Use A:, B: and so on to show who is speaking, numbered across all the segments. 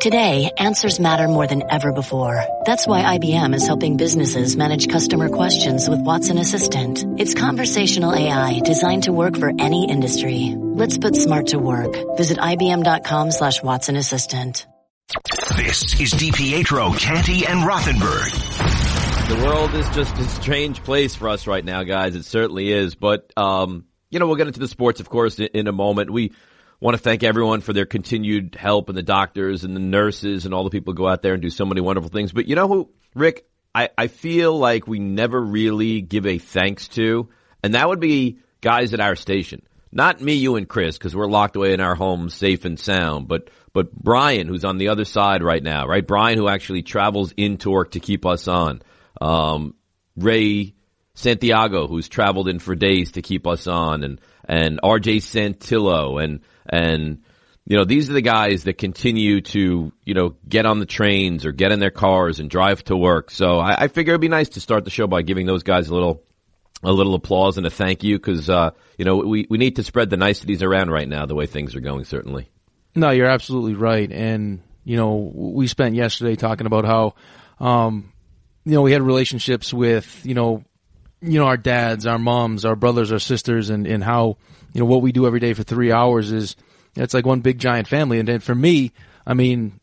A: Today, answers matter more than ever before. That's why IBM is helping businesses manage customer questions with Watson Assistant. It's conversational AI designed to work for any industry. Let's put smart to work. Visit IBM.com/Watson Assistant.
B: This is DiPietro, Canty, and Rothenberg.
C: The world is just a strange place for us right now, guys. It certainly is. But, we'll get into the sports, of course, in a moment. We want to thank everyone for their continued help, and the doctors and the nurses and all the people who go out there and do so many wonderful things. But you know who, Rick, I feel like we never really give a thanks to, and that would be guys at our station. Not me, you, and Chris, because we're locked away in our homes safe and sound, but Brian, who's on the other side right now, right? Brian, who actually travels into work to keep us on. Ray Santiago, who's traveled in for days to keep us on, and RJ Santillo, and these are the guys that continue to, get on the trains or get in their cars and drive to work. So I figure it'd be nice to start the show by giving those guys a little applause and a thank you, because, we need to spread the niceties around right now, the way things are going, certainly.
D: No, you're absolutely right. And, we spent yesterday talking about how, we had relationships with, our dads, our moms, our brothers, our sisters, and how, what we do every day for 3 hours is, it's like one big giant family. And then for me, there's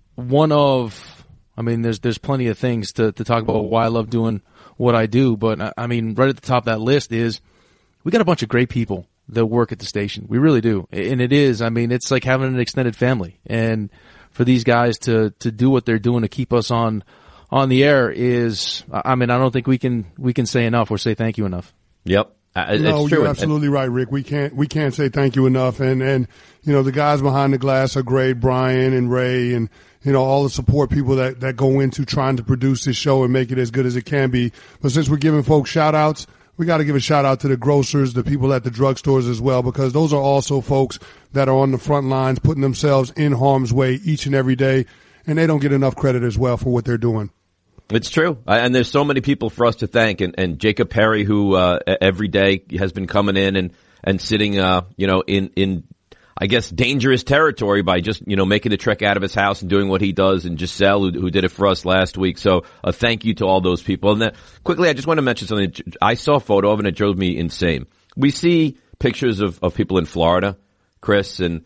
D: plenty of things to talk about why I love doing what I do. But right at the top of that list is we got a bunch of great people that work at the station. We really do. And it is, it's like having an extended family. And for these guys to do what they're doing to keep us on the air is, I don't think we can say enough or say thank you enough.
C: Yep.
E: No,
C: it's true.
E: You're absolutely right, Rick. We can't say thank you enough. And the guys behind the glass are great, Brian and Ray, and all the support people that go into trying to produce this show and make it as good as it can be. But since we're giving folks shout outs, we got to give a shout out to the grocers, the people at the drugstores as well, because those are also folks that are on the front lines, putting themselves in harm's way each and every day, and they don't get enough credit as well for what they're doing.
C: It's true. And there's so many people for us to thank. And Jacob Perry, who every day has been coming in and sitting, in, I guess, dangerous territory by just, making the trek out of his house and doing what he does. And Giselle, who did it for us last week. So a thank you to all those people. And then quickly, I just want to mention something. I saw a photo of, and it drove me insane. We see pictures of people in Florida, Chris, and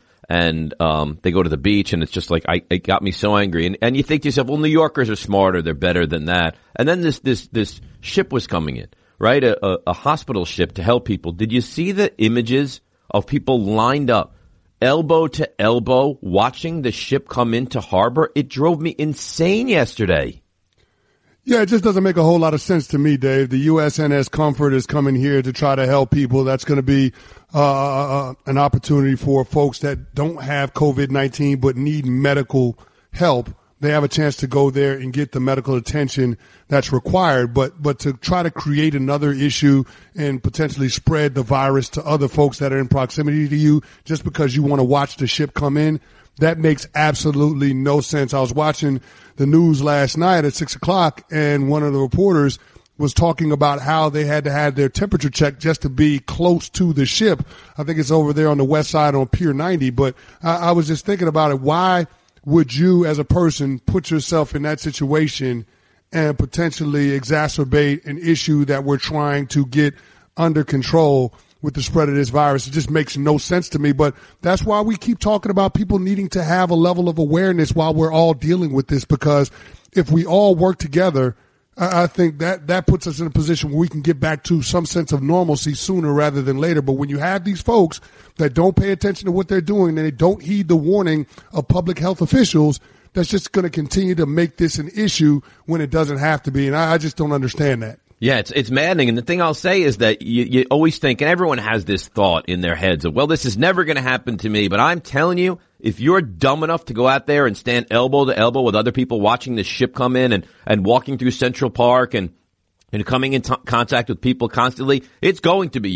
C: they go to the beach, and it's just like, it got me so angry. And you think to yourself, well, New Yorkers are smarter, they're better than that. And then this ship was coming in, right? A hospital ship to help people. Did you see the images of people lined up, elbow to elbow, watching the ship come into harbor? It drove me insane yesterday.
E: Yeah, it just doesn't make a whole lot of sense to me, Dave. The USNS Comfort is coming here to try to help people. That's going to be an opportunity for folks that don't have COVID-19 but need medical help. They have a chance to go there and get the medical attention that's required. But to try to create another issue and potentially spread the virus to other folks that are in proximity to you just because you want to watch the ship come in, that makes absolutely no sense. I was watching the news last night at 6:00, and one of the reporters was talking about how they had to have their temperature checked just to be close to the ship. I think it's over there on the west side on Pier 90. But I was just thinking about it. Why would you as a person put yourself in that situation and potentially exacerbate an issue that we're trying to get under control with the spread of this virus? It just makes no sense to me. But that's why we keep talking about people needing to have a level of awareness while we're all dealing with this, because if we all work together, I think that puts us in a position where we can get back to some sense of normalcy sooner rather than later. But when you have these folks that don't pay attention to what they're doing and they don't heed the warning of public health officials, that's just going to continue to make this an issue when it doesn't have to be. And I just don't understand that.
C: Yeah, it's maddening. And the thing I'll say is that you always think, and everyone has this thought in their heads of, well, this is never going to happen to me. But I'm telling you, if you're dumb enough to go out there and stand elbow to elbow with other people watching the ship come in and walking through Central Park and coming in contact with people constantly, it's going to be you.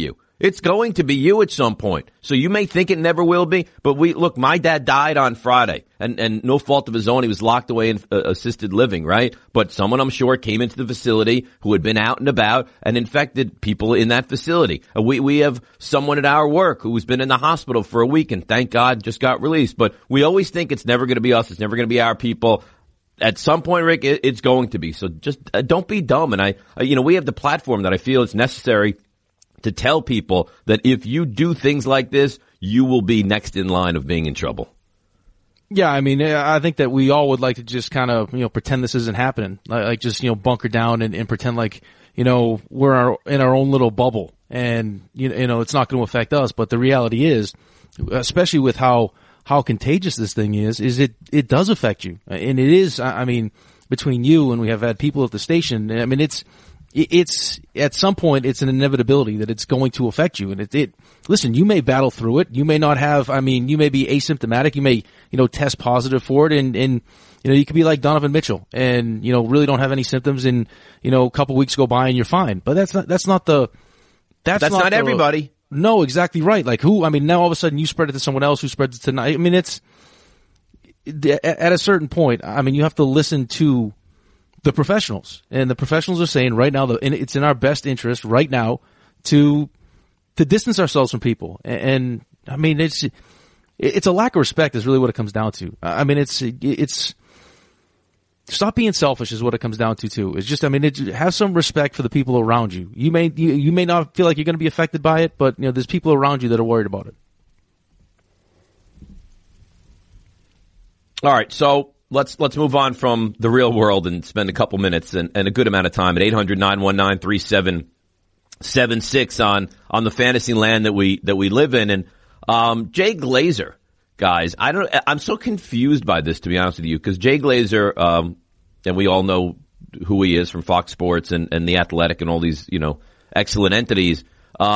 C: It's going to be you at some point. So you may think it never will be, but look, my dad died on Friday and no fault of his own. He was locked away in assisted living, right? But someone, I'm sure, came into the facility who had been out and about and infected people in that facility. We have someone at our work who's been in the hospital for a week and thank God just got released. But we always think it's never going to be us. It's never going to be our people. At some point, Rick, it's going to be. So just don't be dumb. And we have the platform that I feel it's necessary to tell people that if you do things like this, you will be next in line of being in trouble.
D: Yeah, I mean, I think that we all would like to just kind of, pretend this isn't happening. Like just, bunker down and pretend like, we're in our own little bubble and, it's not going to affect us. But the reality is, especially with how contagious this thing is it does affect you. And it is, I mean, between you and we have had people at the station, I mean, it's at some point it's an inevitability that it's going to affect you. And listen, you may battle through it. You may not have, you may be asymptomatic. You may, test positive for it. And, you could be like Donovan Mitchell and, really don't have any symptoms and, a couple weeks go by and you're fine. But that's not
C: everybody.
D: No, exactly right. Like now all of a sudden you spread it to someone else who spreads it to tonight. I mean, it's at a certain point, you have to listen to the professionals, and the professionals are saying right now that it's in our best interest right now to distance ourselves from people. And it's a lack of respect is really what it comes down to. It's stop being selfish is what it comes down to too. It's just, have some respect for the people around you. You may not feel like you're going to be affected by it, but there's people around you that are worried about it.
C: All right. So let's move on from the real world and spend a couple minutes and a good amount of time at 800-919-3776 on the fantasy land that we live in. And, Jay Glazer, guys, I'm so confused by this, to be honest with you, because Jay Glazer, and we all know who he is from Fox Sports and The Athletic and all these, excellent entities.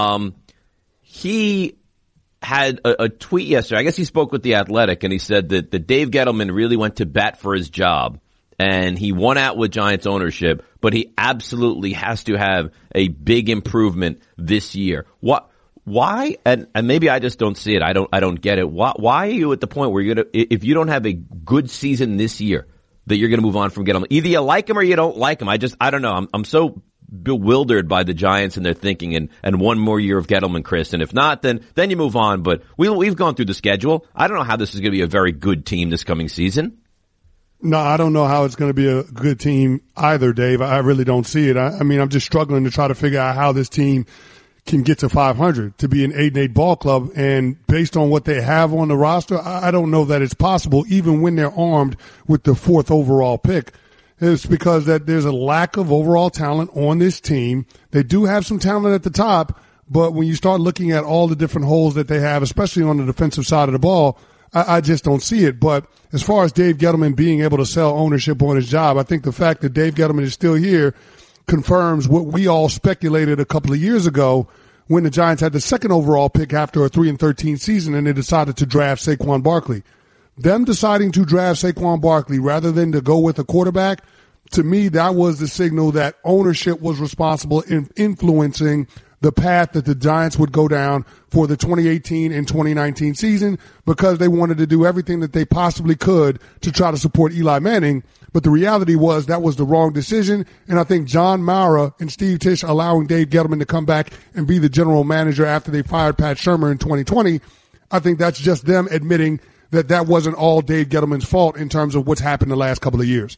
C: He had a tweet yesterday. I guess he spoke with The Athletic and he said that Dave Gettleman really went to bat for his job and he won out with Giants ownership, but he absolutely has to have a big improvement this year. Why? And maybe I just don't see it. I don't get it. Why are you at the point where if you don't have a good season this year, that you're going to move on from Gettleman? Either you like him or you don't like him. I don't know. I'm so bewildered by the Giants and their thinking and one more year of Gettleman, Chris. And if not, then you move on. But we've gone through the schedule. I don't know how this is going to be a very good team this coming season.
E: No, I don't know how it's going to be a good team either, Dave. I really don't see it. I'm just struggling to try to figure out how this team can get to 500 to be an 8-8 ball club. And based on what they have on the roster, I don't know that it's possible, even when they're armed with the 4th overall pick. It's because that there's a lack of overall talent on this team. They do have some talent at the top, but when you start looking at all the different holes that they have, especially on the defensive side of the ball, I just don't see it. But as far as Dave Gettleman being able to sell ownership on his job, I think the fact that Dave Gettleman is still here confirms what we all speculated a couple of years ago when the Giants had the 2nd overall pick after a 3-13 season and they decided to draft Saquon Barkley. Them deciding to draft Saquon Barkley rather than to go with a quarterback, to me, that was the signal that ownership was responsible in influencing the path that the Giants would go down for the 2018 and 2019 season because they wanted to do everything that they possibly could to try to support Eli Manning. But the reality was that was the wrong decision. And I think John Mara and Steve Tisch allowing Dave Gettleman to come back and be the general manager after they fired Pat Shurmur in 2020, I think that's just them admitting that wasn't all Dave Gettleman's fault in terms of what's happened the last couple of years.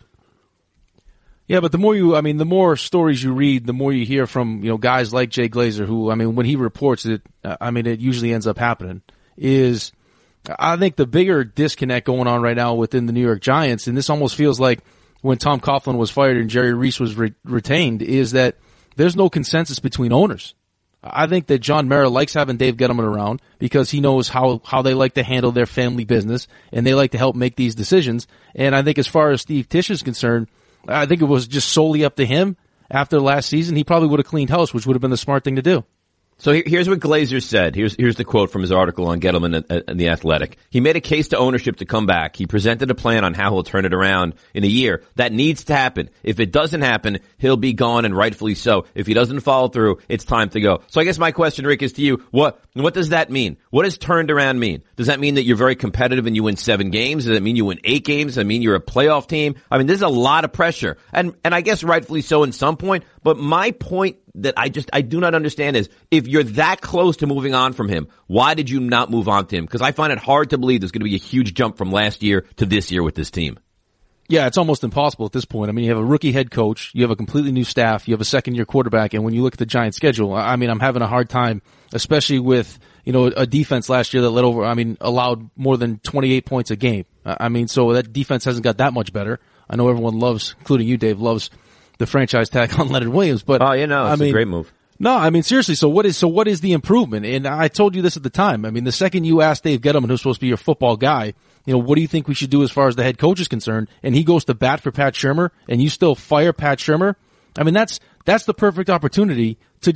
D: Yeah, but the more stories you read, the more you hear from, guys like Jay Glazer, who, when he reports it, it usually ends up happening, is I think the bigger disconnect going on right now within the New York Giants, and this almost feels like when Tom Coughlin was fired and Jerry Reese was retained, is that there's no consensus between owners. I think that John Mara likes having Dave Gettleman around because he knows how they like to handle their family business and they like to help make these decisions. And I think as far as Steve Tisch is concerned, I think it was just solely up to him after last season. He probably would have cleaned house, which would have been the smart thing to do.
C: So here's what Glazer said. Here's the quote from his article on Gettleman and The Athletic. He made a case to ownership to come back. He presented a plan on how he'll turn it around in a year. That needs to happen. If it doesn't happen, he'll be gone, and rightfully so. If he doesn't follow through, it's time to go. So I guess my question, Rick, is to you. What does that mean? What does turned around mean? Does that mean that you're very competitive and you win 7 games? Does that mean you win 8 games? Does that mean you're a playoff team? I mean, there's a lot of pressure. And I guess rightfully so in some point. But my point that I do not understand is, if you're that close to moving on from him, why did you not move on to him? Because I find it hard to believe there's going to be a huge jump from last year to this year with this team.
D: Yeah, it's almost impossible at this point. I mean, you have a rookie head coach, you have a completely new staff, you have a second-year quarterback, and when you look at the Giants' schedule, I mean, I'm having a hard time, especially with, a defense last year that allowed more than 28 points a game. I mean, so that defense hasn't got that much better. I know everyone loves, including you, Dave, loves the franchise tag on Leonard Williams, but
C: it's a great move.
D: No, I mean, seriously, so what is the improvement? And I told you this at the time. I mean, the second you asked Dave Gettleman, who's supposed to be your football guy, what do you think we should do as far as the head coach is concerned? And he goes to bat for Pat Shurmur, and you still fire Pat Shurmur. I mean, that's the perfect opportunity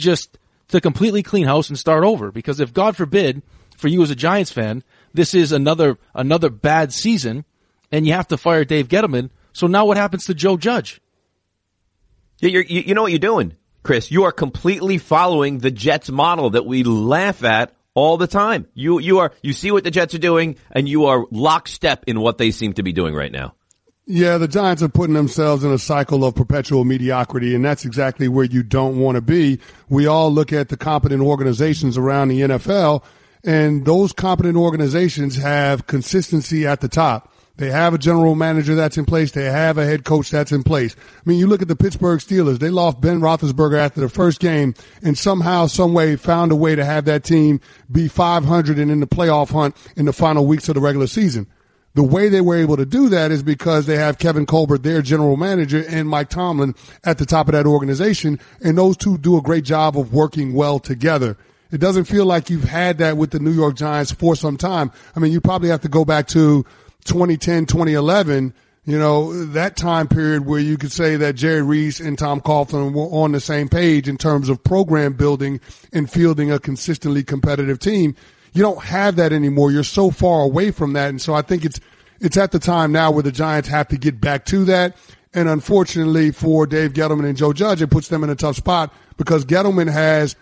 D: to completely clean house and start over. Because if, God forbid, for you as a Giants fan, this is another bad season, and you have to fire Dave Gettleman, so now what happens to Joe Judge?
C: Yeah, you know what you're doing, Chris. You are completely following the Jets model that we laugh at all the time. You see what the Jets are doing, and you are lockstep in what they seem to be doing right now.
E: Yeah, the Giants are putting themselves in a cycle of perpetual mediocrity, and that's exactly where you don't want to be. We all look at the competent organizations around the NFL, and those competent organizations have consistency at the top. They have a general manager that's in place. They have a head coach that's in place. I mean, you look at the Pittsburgh Steelers. They lost Ben Roethlisberger after the first game and somehow, some way found a way to have that team be 500 and in the playoff hunt in the final weeks of the regular season. The way they were able to do that is because they have Kevin Colbert, their general manager, and Mike Tomlin at the top of that organization, and those two do a great job of working well together. It doesn't feel like you've had that with the New York Giants for some time. I mean, you probably have to go back to 2010, 2011, that time period where you could say that Jerry Reese and Tom Coughlin were on the same page in terms of program building and fielding a consistently competitive team. You don't have that anymore. You're so far away from that. And so I think it's at the time now where the Giants have to get back to that. And unfortunately for Dave Gettleman and Joe Judge, it puts them in a tough spot because Gettleman has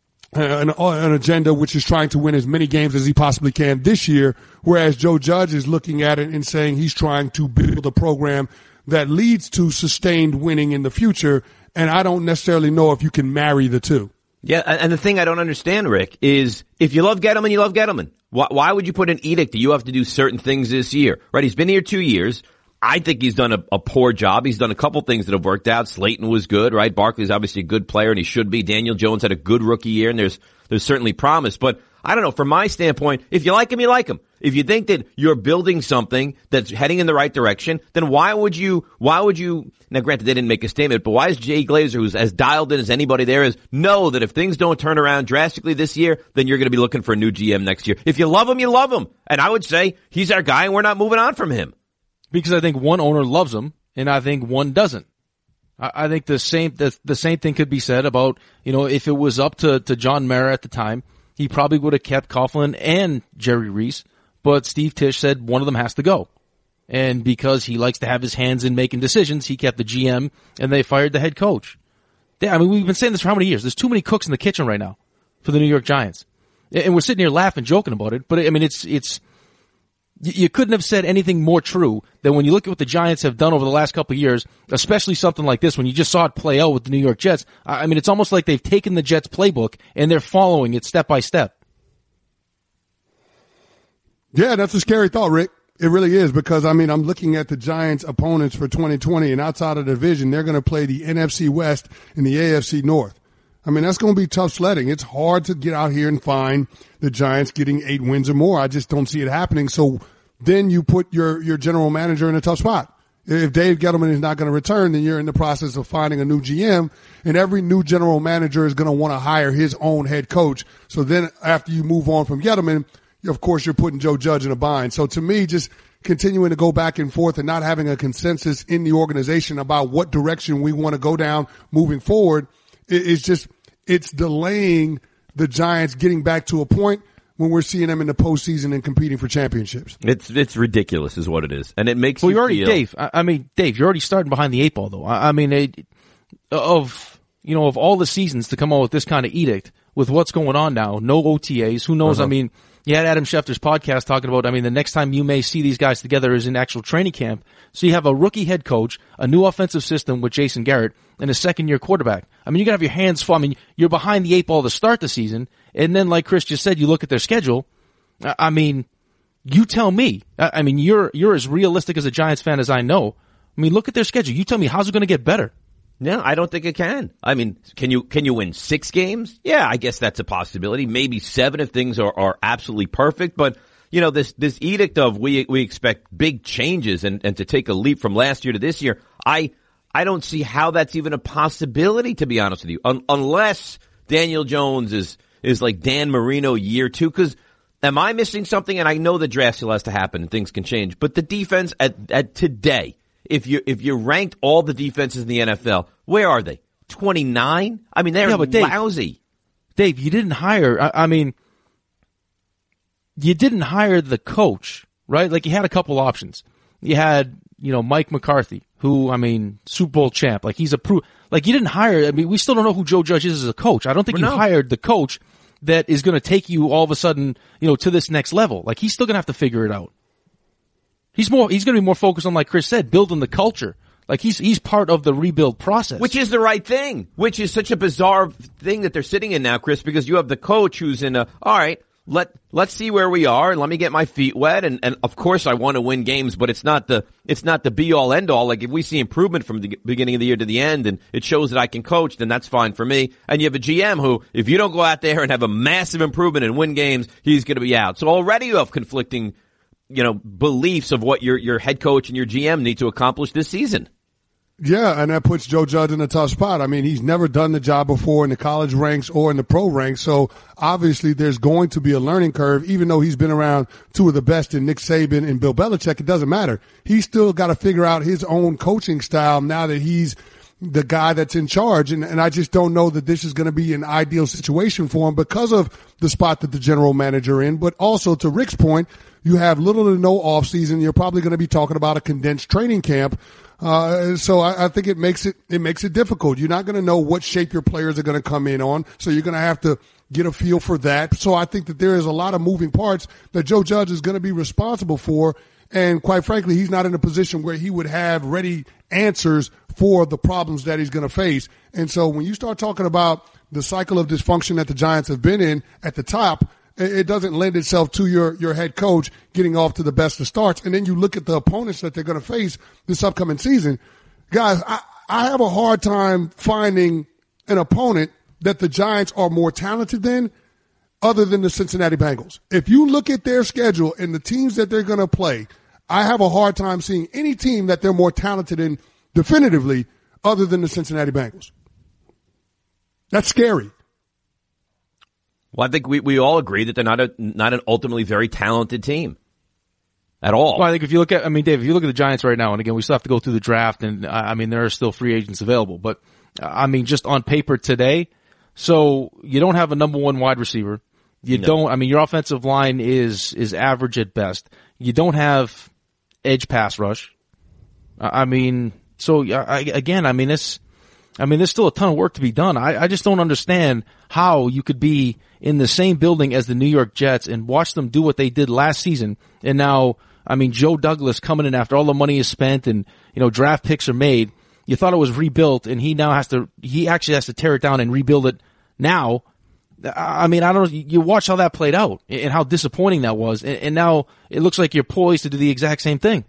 E: an agenda which is trying to win as many games as he possibly can this year, whereas Joe Judge is looking at it and saying he's trying to build a program that leads to sustained winning in the future. And I don't necessarily know if you can marry the two.
C: Yeah, and the thing I don't understand, Rick, is if you love Gettleman, you love Gettleman. Why would you put an edict that you have to do certain things this year? Right? He's been here 2 years. I think he's done a poor job. He's done a couple things that have worked out. Slayton was good, right? Barkley's obviously a good player, and he should be. Daniel Jones had a good rookie year, and there's certainly promise. But I don't know. From my standpoint, if you like him, you like him. If you think that you're building something that's heading in the right direction, then why would you, now granted they didn't make a statement, but why is Jay Glazer, who's as dialed in as anybody there is, know that if things don't turn around drastically this year, then you're going to be looking for a new GM next year? If you love him, you love him. And I would say he's our guy and we're not moving on from him.
D: Because I think one owner loves him and I think one doesn't. I think the same thing could be said about, if it was up to John Mara at the time, he probably would have kept Coughlin and Jerry Reese, but Steve Tisch said one of them has to go. And because he likes to have his hands in making decisions, he kept the GM and they fired the head coach. I mean, we've been saying this for how many years? There's too many cooks in the kitchen right now for the New York Giants. And we're sitting here laughing, joking about it, but I mean, you couldn't have said anything more true than when you look at what the Giants have done over the last couple of years, especially something like this, when you just saw it play out with the New York Jets. I mean, it's almost like they've taken the Jets playbook and they're following it step by step.
E: Yeah, that's a scary thought, Rick. It really is, because, I mean, I'm looking at the Giants' opponents for 2020, and outside of the division, they're going to play the NFC West and the AFC North. I mean, that's going to be tough sledding. It's hard to get out here and find the Giants getting 8 wins or more. I just don't see it happening. So then you put your general manager in a tough spot. If Dave Gettleman is not going to return, then you're in the process of finding a new GM, and every new general manager is going to want to hire his own head coach. So then after you move on from Gettleman, of course, you're putting Joe Judge in a bind. So to me, just continuing to go back and forth and not having a consensus in the organization about what direction we want to go down moving forward is just, it's delaying the Giants getting back to a point when we're seeing them in the postseason and competing for championships.
C: It's ridiculous is what it is. And it makes
D: well,
C: you
D: you're already,
C: feel...
D: Dave, you're already starting behind the 8 ball, though. Of all the seasons to come out with this kind of edict, with what's going on now, no OTAs, who knows? I mean, you had Adam Schefter's podcast talking about, the next time you may see these guys together is in actual training camp. So you have a rookie head coach, a new offensive system with Jason Garrett, and a second-year quarterback. You're going to have your hands full. You're behind the 8 ball to start the season, and then, like Chris just said, you look at their schedule. You tell me. You're as realistic as a Giants fan as I know. Look at their schedule. You tell me, how's it going to get better?
C: No, I don't think it can. Can you win 6 games? Yeah, I guess that's a possibility. Maybe 7 if things are absolutely perfect. But, this edict of we expect big changes and to take a leap from last year to this year, I don't see how that's even a possibility, to be honest with you, unless Daniel Jones is like Dan Marino year 2. Because am I missing something? And I know the draft still has to happen and things can change. But the defense at today, if you ranked all the defenses in the NFL, where are they? 29? They're lousy.
D: Dave, you didn't hire, you didn't hire the coach, right? Like, you had a couple options. You had, Mike McCarthy, who, Super Bowl champ. Like, he's you didn't hire, we still don't know who Joe Judge is as a coach. I don't think hired the coach that is going to take you all of a sudden, to this next level. Like, he's still going to have to figure it out. He's going to be more focused on, like Chris said, building the culture. Like, he's part of the rebuild process.
C: Which is the right thing. Which is such a bizarre thing that they're sitting in now, Chris, because you have the coach who's in all right, let's see where we are and let me get my feet wet. And of course I want to win games, but it's not the be all end all. Like, if we see improvement from the beginning of the year to the end and it shows that I can coach, then that's fine for me. And you have a GM who, if you don't go out there and have a massive improvement and win games, he's going to be out. So already you have conflicting beliefs of what your head coach and your GM need to accomplish this season.
E: Yeah, and that puts Joe Judge in a tough spot. He's never done the job before in the college ranks or in the pro ranks, so obviously there's going to be a learning curve. Even though he's been around 2 of the best in Nick Saban and Bill Belichick, it doesn't matter. He's still got to figure out his own coaching style now that he's the guy that's in charge, and I just don't know that this is going to be an ideal situation for him because of the spot that the general manager in, but also to Rick's point, you have little to no offseason. You're probably going to be talking about a condensed training camp. So I think it makes it difficult. You're not going to know what shape your players are going to come in on. So you're going to have to get a feel for that. So I think that there is a lot of moving parts that Joe Judge is going to be responsible for. And quite frankly, he's not in a position where he would have ready answers for the problems that he's going to face. And so when you start talking about the cycle of dysfunction that the Giants have been in at the top, it doesn't lend itself to your head coach getting off to the best of starts. And then you look at the opponents that they're going to face this upcoming season. Guys, I have a hard time finding an opponent that the Giants are more talented than other than the Cincinnati Bengals. If you look at their schedule and the teams that they're going to play, I have a hard time seeing any team that they're more talented in definitively other than the Cincinnati Bengals. That's scary.
C: Well, I think we all agree that they're not an ultimately very talented team at all.
D: Well, I think if you look at, Dave, if you look at the Giants right now, and again, we still have to go through the draft, and there are still free agents available, but just on paper today, so you don't have a number 1 wide receiver. You don't, your offensive line is average at best. You don't have edge pass rush. There's still a ton of work to be done. I just don't understand how you could be in the same building as the New York Jets and watch them do what they did last season. And now, Joe Douglas coming in after all the money is spent and, draft picks are made. You thought it was rebuilt and he actually has to tear it down and rebuild it now. I don't know. You watch how that played out and how disappointing that was. And now it looks like you're poised to do the exact same thing.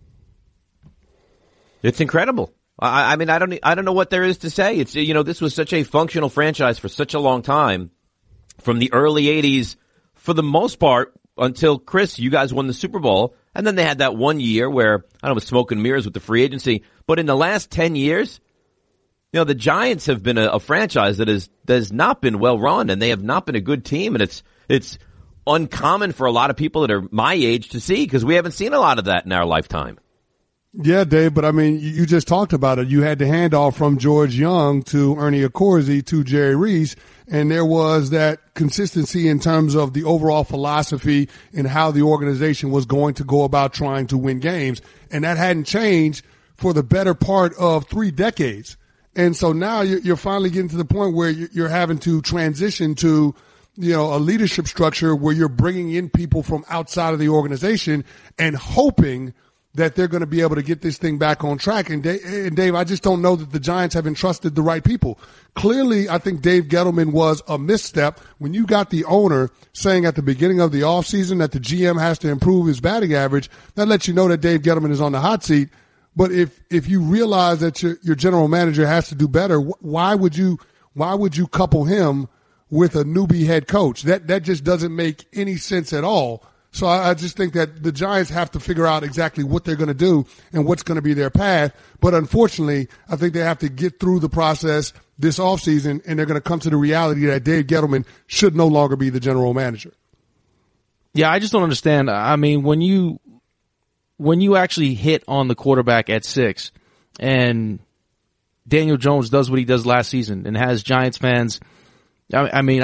C: It's incredible. I don't know what there is to say. It's, this was such a functional franchise for such a long time, from the early 80s, for the most part, until, Chris, you guys won the Super Bowl. And then they had that 1 year where, it was smoke and mirrors with the free agency. But in the last 10 years, the Giants have been a franchise that has not been well run, and they have not been a good team. And it's uncommon for a lot of people that are my age to see, because we haven't seen a lot of that in our lifetime.
E: Yeah, Dave, but I mean, you just talked about it. You had the handoff from George Young to Ernie Accorsi to Jerry Reese, and there was that consistency in terms of the overall philosophy and how the organization was going to go about trying to win games. And that hadn't changed for the better part of 3 decades. And so now you're finally getting to the point where you're having to transition to, a leadership structure where you're bringing in people from outside of the organization and hoping that they're going to be able to get this thing back on track. And Dave, I just don't know that the Giants have entrusted the right people. Clearly, I think Dave Gettleman was a misstep when you got the owner saying at the beginning of the offseason that the GM has to improve his batting average. That lets you know that Dave Gettleman is on the hot seat. But if you realize that your general manager has to do better, why would you couple him with a newbie head coach? That just doesn't make any sense at all. So I just think that the Giants have to figure out exactly what they're going to do and what's going to be their path. But unfortunately, I think they have to get through the process this offseason, and they're going to come to the reality that Dave Gettleman should no longer be the general manager.
D: Yeah, I just don't understand. I mean, when you actually hit on the quarterback at 6 and Daniel Jones does what he does last season and has Giants fans, I mean,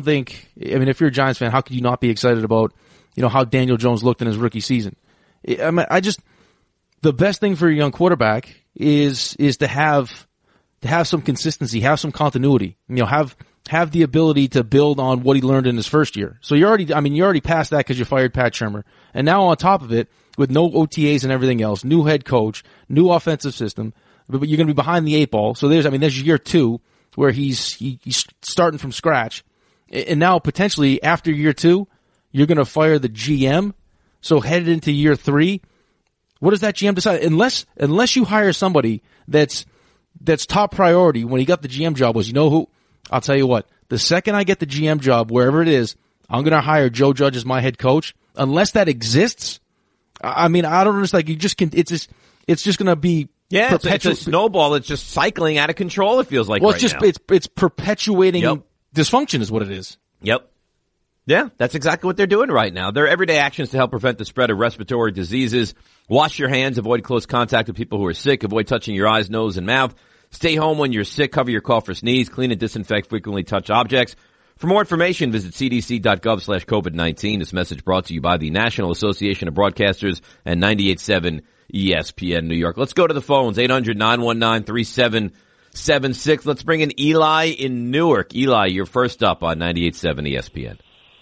D: if you're a Giants fan, how could you not be excited about how Daniel Jones looked in his rookie season? I mean, the best thing for a young quarterback is to have some consistency, have some continuity, have the ability to build on what he learned in his first year. So you're already past that because you fired Pat Shurmur. And now on top of it, with no OTAs and everything else, new head coach, new offensive system, but you're going to be behind the 8 ball. So there's year 2 where he's starting from scratch. And now potentially after year 2, you're going to fire the GM. So headed into year 3, what does that GM decide? Unless you hire somebody that's top priority when he got the GM job was, who? I'll tell you what, the second I get the GM job, wherever it is, I'm going to hire Joe Judge as my head coach. Unless that exists, I mean, I don't understand. It's just going to be
C: it's a snowball. It's just cycling out of control. It feels like
D: now. It's perpetuating dysfunction is what it is.
C: Yep. Yeah, that's exactly what they're doing right now. Their everyday actions to help prevent the spread of respiratory diseases. Wash your hands, avoid close contact with people who are sick, avoid touching your eyes, nose, and mouth. Stay home when you're sick, cover your cough or sneeze, clean and disinfect frequently touched objects. For more information, visit cdc.gov/COVID-19. This message brought to you by the National Association of Broadcasters and 98.7 ESPN New York. Let's go to the phones, 800-919-3776. Let's bring in Eli in Newark. Eli, you're first up on 98.7 ESPN.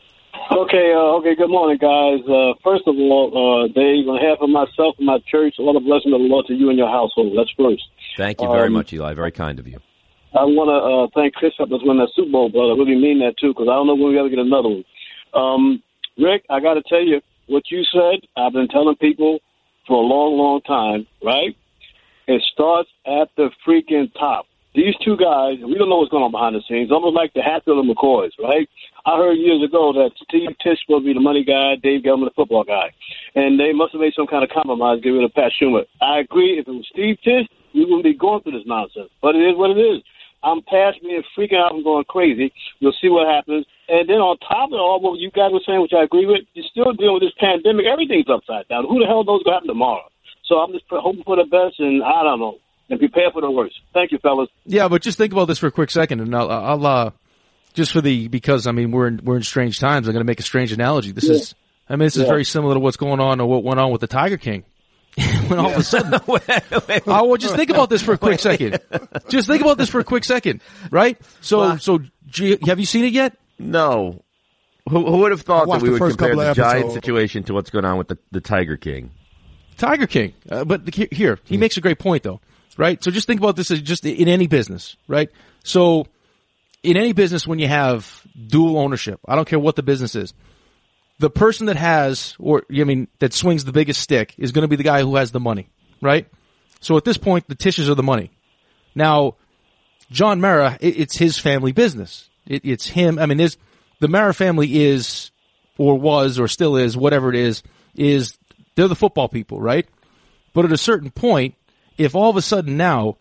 F: Okay, good morning, guys. First of all, Dave, on behalf of myself and my church, a lot of blessings of the Lord to you and your household. That's first.
C: Thank you very much, Eli. Very kind of you.
F: I want to thank Chris for winning that Super Bowl, brother. I really mean that, too, because I don't know when we ever get another one. Rick, I got to tell you, what you said, I've been telling people for a long, long time, right? It starts at the freaking top. These two guys, we don't know what's going on behind the scenes, almost like the Hatfield and McCoys, right? I heard years ago that Steve Tisch supposed to be the money guy, Dave Gettleman the football guy. And they must have made some kind of compromise to get rid of Pat Shurmur. I agree. If it was Steve Tisch, we wouldn't be going through this nonsense. But it is what it is. I'm past being freaking out and going crazy. We'll see what happens. And then on top of it all, what you guys were saying, which I agree with, you're still dealing with this pandemic. Everything's upside down. Who the hell knows what's going to happen tomorrow? So I'm just hoping for the best, and I don't know. And prepare for the worst. Thank you, fellas.
D: Yeah, but just think about this for a quick second, and I'll just because we're in strange times. I'm going to make a strange analogy. This is very similar to what's going on or what went on with the Tiger King. When all of a sudden, just think about this for a quick second. Just think about this for a quick second, right? So have you seen it yet?
C: No. Who would have thought that we would compare the Giants situation to what's going on with the Tiger King?
D: Tiger King. But here, he makes a great point, though. Right? So just think about this as just in any business, right? So in any business when you have dual ownership, I don't care what the business is, the person that that swings the biggest stick is going to be the guy who has the money, right? So at this point, the Tisches are the money. Now, John Mara, it's his family business. It's him. The Mara family is, or was, or still is, whatever it is they're the football people, right? But at a certain point, if all of a sudden now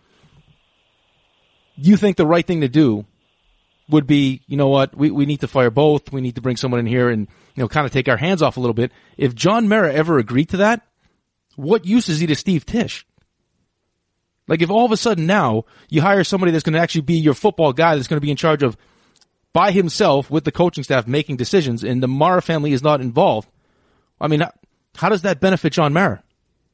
D: you think the right thing to do would be, you know what, we need to fire both, we need to bring someone in here and, kind of take our hands off a little bit. If John Mara ever agreed to that, what use is he to Steve Tisch? Like, if all of a sudden now you hire somebody that's going to actually be your football guy that's going to be in charge of, by himself with the coaching staff, making decisions, and the Mara family is not involved, I mean, how does that benefit John Mara?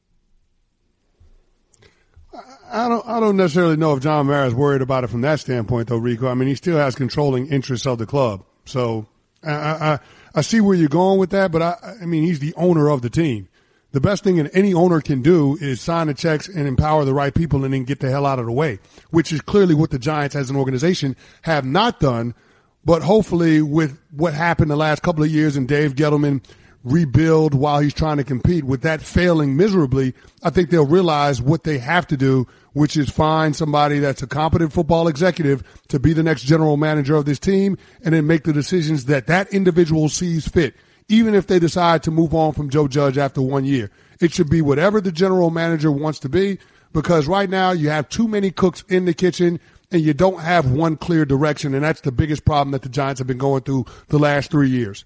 E: I don't necessarily know if John Mara is worried about it from that standpoint, though, Rico. I mean, he still has controlling interests of the club. So I see where you're going with that, but I mean, he's the owner of the team. The best thing that any owner can do is sign the checks and empower the right people and then get the hell out of the way, which is clearly what the Giants as an organization have not done. But hopefully with what happened the last couple of years and Dave Gettleman rebuild while he's trying to compete, with that failing miserably, I think they'll realize what they have to do, which is find somebody that's a competent football executive to be the next general manager of this team and then make the decisions that that individual sees fit. Even if they decide to move on from Joe Judge after 1 year, it should be whatever the general manager wants to be, because right now you have too many cooks in the kitchen and you don't have one clear direction. And that's the biggest problem that the Giants have been going through the last 3 years.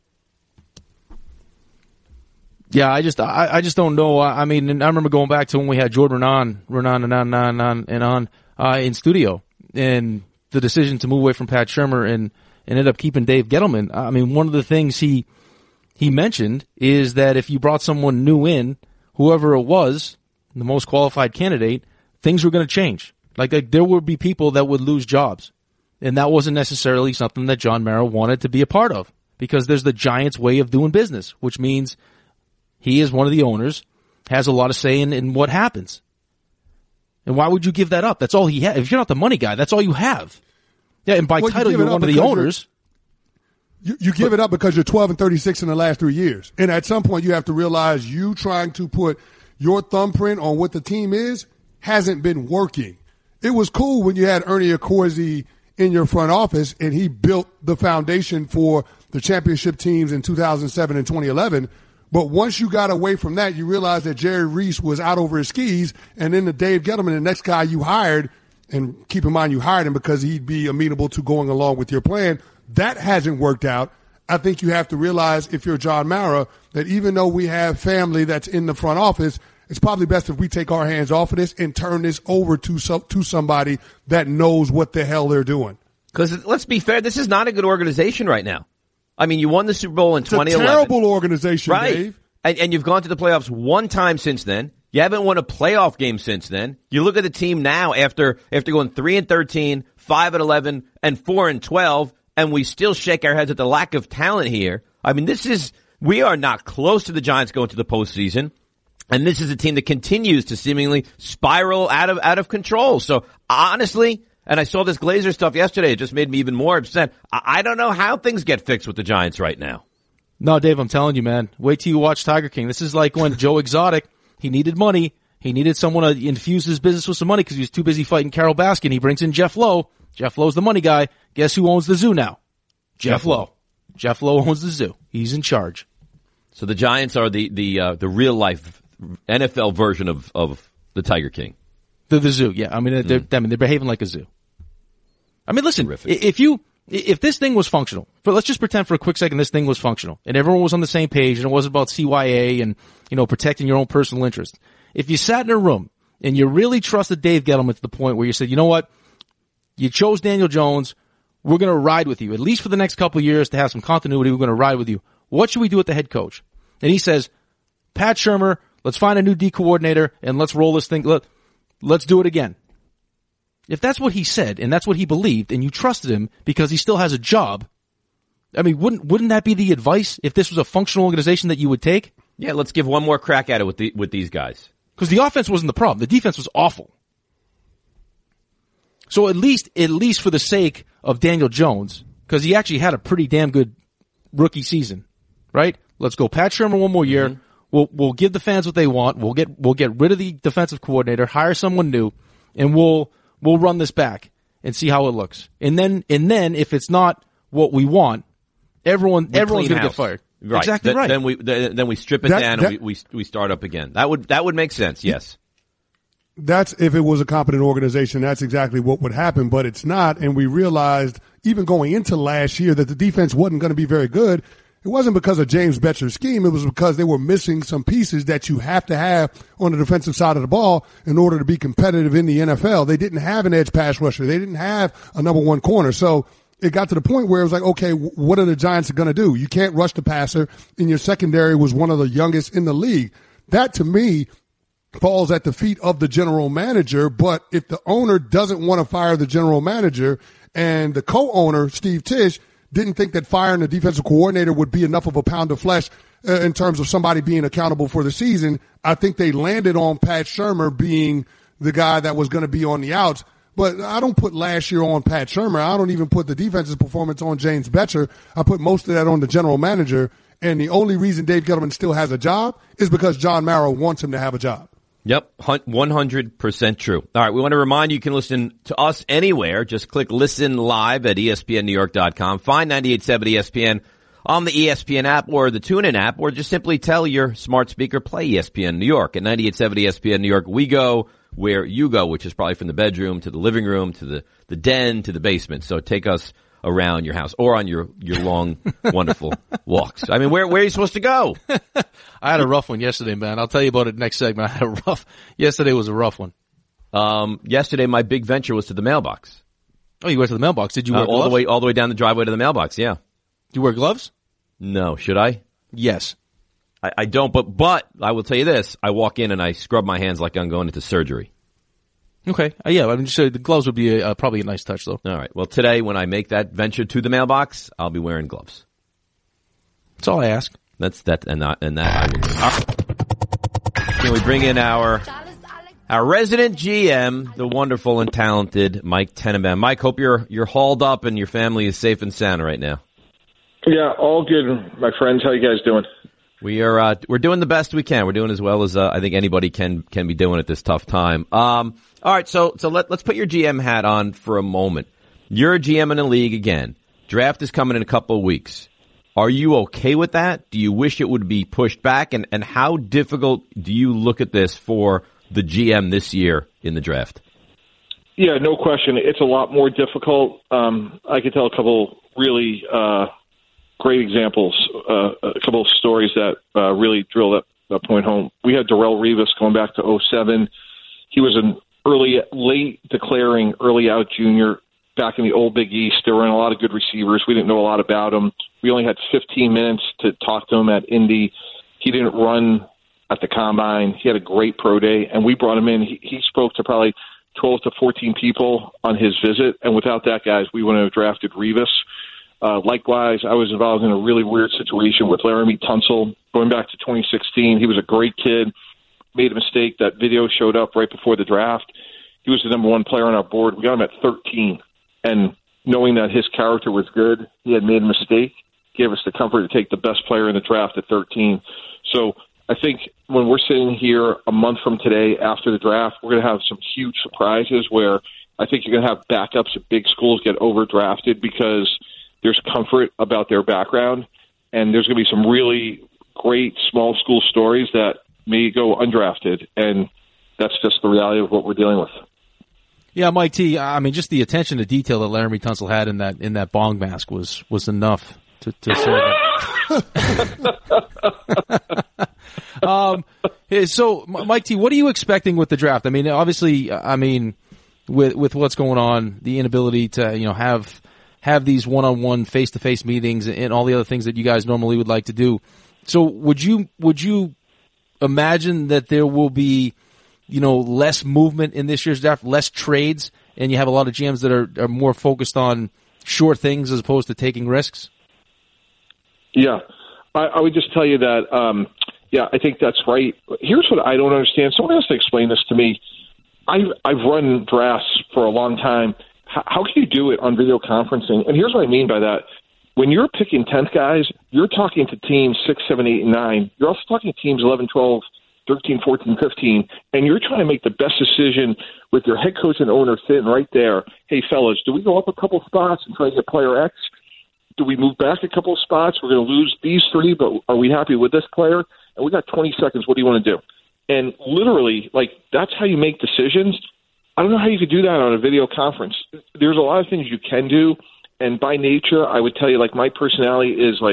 D: Yeah, I just don't know. I mean, I remember going back to when we had Jordan Renan in studio, and the decision to move away from Pat Shurmur and ended up keeping Dave Gettleman. I mean, one of the things he mentioned is that if you brought someone new in, whoever it was, the most qualified candidate, things were going to change. Like there would be people that would lose jobs, and that wasn't necessarily something that John Mara wanted to be a part of, because there's the Giants' way of doing business, which means he is one of the owners, has a lot of say in what happens. And why would you give that up? That's all he has. If you're not the money guy, that's all you have. Yeah, and by title, you're one of the owners.
E: You give it up because you're 12-36 in the last 3 years. And at some point, you have to realize you trying to put your thumbprint on what the team is hasn't been working. It was cool when you had Ernie Accorsi in your front office and he built the foundation for the championship teams in 2007 and 2011. But once you got away from that, you realized that Jerry Reese was out over his skis, and then the Dave Gettleman, the next guy you hired, and keep in mind you hired him because he'd be amenable to going along with your plan, that hasn't worked out. I think you have to realize, if you're John Mara, that even though we have family that's in the front office, it's probably best if we take our hands off of this and turn this over to somebody that knows what the hell they're doing.
C: Because let's be fair, this is not a good organization right now. I mean, you won the Super Bowl in 2011.
E: It's a terrible organization,
C: right.
E: Dave.
C: And you've gone to the playoffs one time since then. You haven't won a playoff game since then. You look at the team now after going 3-13, 5-11, and 4-12, and we still shake our heads at the lack of talent here. I mean, we are not close to the Giants going to the postseason. And this is a team that continues to seemingly spiral out of control. So honestly, and I saw this Glazer stuff yesterday, it just made me even more upset. I don't know how things get fixed with the Giants right now.
D: No, Dave, I'm telling you, man. Wait till you watch Tiger King. This is like when Joe Exotic, he needed money. He needed someone to infuse his business with some money because he was too busy fighting Carol Baskin. He brings in Jeff Lowe. Jeff Lowe's the money guy. Guess who owns the zoo now? Jeff Lowe. Jeff Lowe owns the zoo. He's in charge.
C: So the Giants are the real life NFL version of the Tiger King.
D: The zoo, yeah. I mean, they're behaving like a zoo. I mean, listen,
C: Terrific.
D: if this thing was functional, let's just pretend for a quick second this thing was functional and everyone was on the same page and it wasn't about CYA and, protecting your own personal interest. If you sat in a room and you really trusted Dave Gettleman to the point where you said, you know what? You chose Daniel Jones. We're going to ride with you, at least for the next couple of years to have some continuity. We're going to ride with you. What should we do with the head coach? And he says, Pat Shurmur, let's find a new D coordinator and let's roll this thing. Let's do it again. If that's what he said and that's what he believed and you trusted him because he still has a job, I mean, wouldn't that be the advice if this was a functional organization that you would take?
C: Yeah, let's give one more crack at it with these guys.
D: Because the offense wasn't the problem. The defense was awful. So at least for the sake of Daniel Jones, because he actually had a pretty damn good rookie season, right? Let's go Pat Shurmur one more year. Mm-hmm. We'll give the fans what they want. We'll get rid of the defensive coordinator, hire someone new, and we'll run this back and see how it looks. And then if it's not what we want, everyone's going to get fired.
C: Right.
D: Exactly right.
C: Then we strip it down and we start up again. That would make sense. Yes.
E: That's if it was a competent organization. That's exactly what would happen, but it's not. And we realized even going into last year that the defense wasn't going to be very good. it wasn't because of James Bettcher's scheme. It was because they were missing some pieces that you have to have on the defensive side of the ball in order to be competitive in the NFL. They didn't have an edge pass rusher. They didn't have a number one corner. So it got to the point where it was like, okay, what are the Giants going to do? You can't rush the passer, and your secondary was one of the youngest in the league. That, to me, falls at the feet of the general manager. But if the owner doesn't want to fire the general manager and the co-owner, Steve Tisch, didn't think that firing the defensive coordinator would be enough of a pound of flesh in terms of somebody being accountable for the season, I think they landed on Pat Shurmur being the guy that was going to be on the outs. But I don't put last year on Pat Shurmur. I don't even put the defense's performance on James Bettcher. I put most of that on the general manager. And the only reason Dave Gettleman still has a job is because John Mara wants him to have a job.
C: Yep, 100% true. All right, we want to remind you can listen to us anywhere. Just click Listen Live at ESPNNewYork.com. Find 98.7 ESPN on the ESPN app or the TuneIn app, or just simply tell your smart speaker, play ESPN New York. At 98.7 ESPN New York, we go where you go, which is probably from the bedroom to the living room to the den to the basement. So take us around your house or on your long, wonderful walks. I mean, where are you supposed to go?
D: I had a rough one yesterday, man. I'll tell you about it next segment. Yesterday was a rough one.
C: Yesterday my big venture was to the mailbox.
D: Oh, you went to the mailbox. Did you wear gloves?
C: All the way down the driveway to the mailbox, yeah.
D: Do you wear gloves?
C: No. Should I?
D: Yes.
C: I don't, but I will tell you this. I walk in and I scrub my hands like I'm going into surgery.
D: Okay. Yeah, I mean, so the gloves would be probably a nice touch, though.
C: All right. Well, today when I make that venture to the mailbox, I'll be wearing gloves.
D: That's all I ask.
C: That's that, and that I will. Can we bring in our resident GM, the wonderful and talented Mike Tenenbaum? Mike, hope you're hauled up and your family is safe and sound right now.
G: Yeah, all good, my friends. How you guys doing?
C: We're doing the best we can. We're doing as well as I think anybody can be doing at this tough time. All right, so let's put your GM hat on for a moment. You're a GM in the league again. Draft is coming in a couple of weeks. Are you okay with that? Do you wish it would be pushed back? And how difficult do you look at this for the GM this year in the draft?
G: Yeah, no question. It's a lot more difficult. I could tell a couple really great examples, a couple of stories that really drill that point home. We had Darrelle Revis going back to 2007. He was an late declaring early out junior back in the old Big East. There were a lot of good receivers. We didn't know a lot about him. We only had 15 minutes to talk to him at Indy. He didn't run at the combine. He had a great pro day, and we brought him in. He spoke to probably 12 to 14 people on his visit, and without that, guys, we wouldn't have drafted Revis. Likewise, I was involved in a really weird situation with Laramie Tunsil going back to 2016. He was a great kid, made a mistake. That video showed up right before the draft. He was the number one player on our board. We got him at 13, and knowing that his character was good, he had made a mistake, gave us the comfort to take the best player in the draft at 13. So I think when we're sitting here a month from today after the draft, we're going to have some huge surprises where I think you're going to have backups at big schools get overdrafted because there's comfort about their background, and there's going to be some really great small school stories that may go undrafted, and that's just the reality of what we're dealing with.
D: Yeah, Mike T, I mean, just the attention to detail that Laramie Tunsil had in that bong mask was enough to say that. So, Mike T, what are you expecting with the draft? I mean, obviously, with what's going on, the inability to, have these one-on-one, face-to-face meetings and all the other things that you guys normally would like to do. So would you imagine that there will be, less movement in this year's draft, less trades, and you have a lot of GMs that are more focused on sure things as opposed to taking risks?
G: Yeah. I would just tell you that, I think that's right. Here's what I don't understand. Someone has to explain this to me. I've run drafts for a long time. How can you do it on video conferencing? And here's what I mean by that. When you're picking 10th guys, you're talking to teams 6, 7, 8, and 9. You're also talking to teams 11, 12, 13, 14, 15, and you're trying to make the best decision with your head coach and owner sitting right there. Hey, fellas, do we go up a couple spots and try to get player X? Do we move back a couple spots? We're going to lose these 3, but are we happy with this player? And we got 20 seconds. What do you want to do? And literally, that's how you make decisions. I don't know how you could do that on a video conference. There's a lot of things you can do, and by nature, I would tell you, my personality is,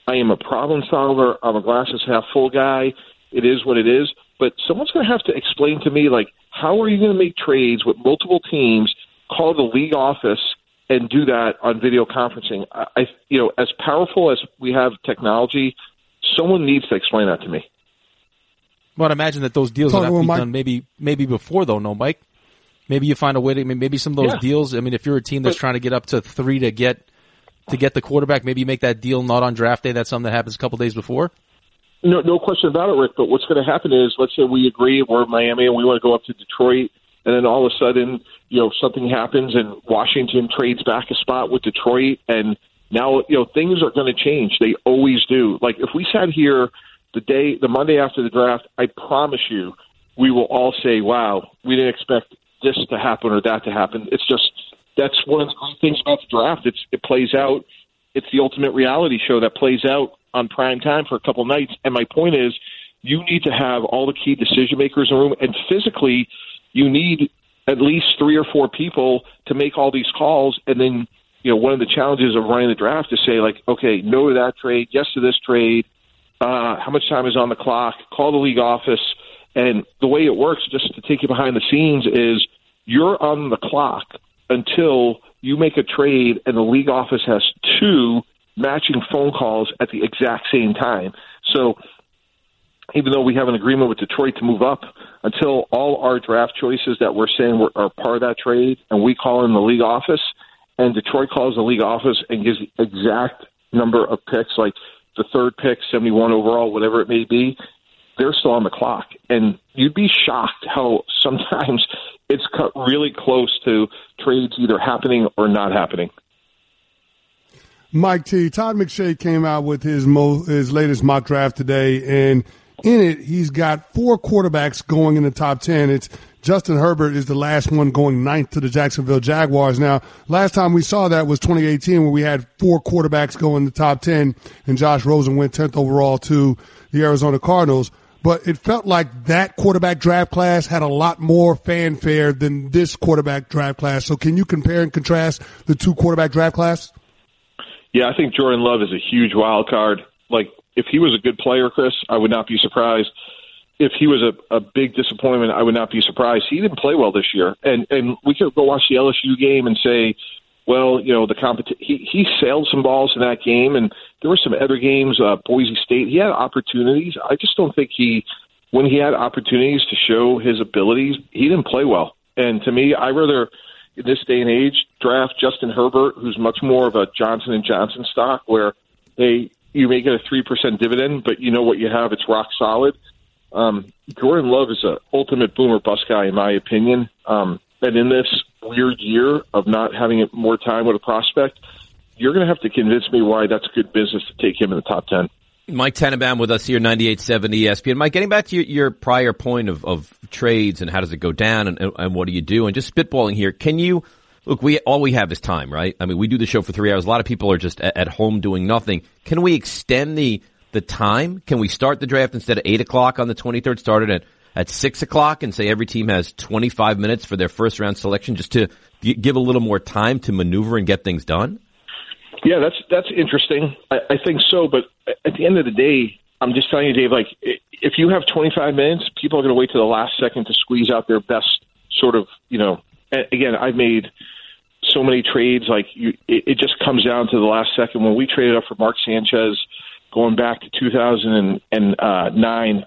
G: I am a problem solver. I'm a glasses half full guy. It is what it is. But someone's going to have to explain to me, like, how are you going to make trades with multiple teams, call the league office, and do that on video conferencing? As powerful as we have technology, someone needs to explain that to me.
D: Well, I'd imagine that those deals would have to be done maybe before, though, no, Mike? Maybe you find a way to maybe some of those deals. I mean, if you're a team that's trying to get up to 3 to get the quarterback, maybe you make that deal not on draft day. That's something that happens a couple days before.
G: No question about it, Rick. But what's going to happen is, let's say we agree, we're in Miami and we want to go up to Detroit, and then all of a sudden, something happens and Washington trades back a spot with Detroit, and now, things are going to change. They always do. Like, if we sat here the Monday after the draft, I promise you, we will all say, wow, we didn't expect this to happen or that to happen. It's just, that's one of the great things about the draft. It plays out. It's the ultimate reality show that plays out on prime time for a couple nights. And my point is, you need to have all the key decision makers in the room, and physically, you need at least 3 or 4 people to make all these calls. And then, one of the challenges of running the draft is say, like, okay, no to that trade, yes to this trade, how much time is on the clock, call the league office. And the way it works, just to take you behind the scenes, is you're on the clock until you make a trade and the league office has 2 matching phone calls at the exact same time. So even though we have an agreement with Detroit to move up, until all our draft choices that we're saying are part of that trade, and we call in the league office, and Detroit calls the league office and gives the exact number of picks, like the 3rd pick, 71 overall, whatever it may be, they're still on the clock. And you'd be shocked how sometimes it's cut really close to trades either happening or not happening.
E: Mike T, Todd McShay came out with his latest mock draft today, and in it, he's got 4 quarterbacks going in the top 10. It's Justin Herbert is the last one going 9th to the Jacksonville Jaguars. Now, last time we saw that was 2018, where we had 4 quarterbacks go in the top 10, and Josh Rosen went 10th overall to the Arizona Cardinals. But it felt like that quarterback draft class had a lot more fanfare than this quarterback draft class. So can you compare and contrast the 2 quarterback draft class?
G: Yeah, I think Jordan Love is a huge wild card. Like, if he was a good player, Chris, I would not be surprised. If he was a big disappointment, I would not be surprised. He didn't play well this year. And we could go watch the LSU game and say, well, he sailed some balls in that game, and there were some other games, Boise State. He had opportunities. I just don't think when he had opportunities to show his abilities, he didn't play well. And to me, I'd rather, in this day and age, draft Justin Herbert, who's much more of a Johnson & Johnson stock, where you may get a 3% dividend, but you know what you have, it's rock solid. Jordan Love is an ultimate boomer bust guy, in my opinion. And in this weird year of not having more time with a prospect, you're going to have to convince me why that's good business to take him in the top 10.
C: Mike Tannenbaum with us here, 98.7 ESPN. Mike, getting back to your prior point of trades and how does it go down and what do you do, and just spitballing here, can you look? All we have is time, right? I mean, we do the show for 3 hours. A lot of people are just at home doing nothing. Can we extend the time? Can we start the draft instead of 8 o'clock on the 23rd, started at 6 o'clock, and say every team has 25 minutes for their first round selection, just to give a little more time to maneuver and get things done?
G: Yeah, that's interesting. I think so, but at the end of the day, I'm just telling you, Dave, like, if you have 25 minutes, people are going to wait to the last second to squeeze out their best sort of, again, I've made so many trades, like, it just comes down to the last second. When we traded up for Mark Sanchez going back to 2009,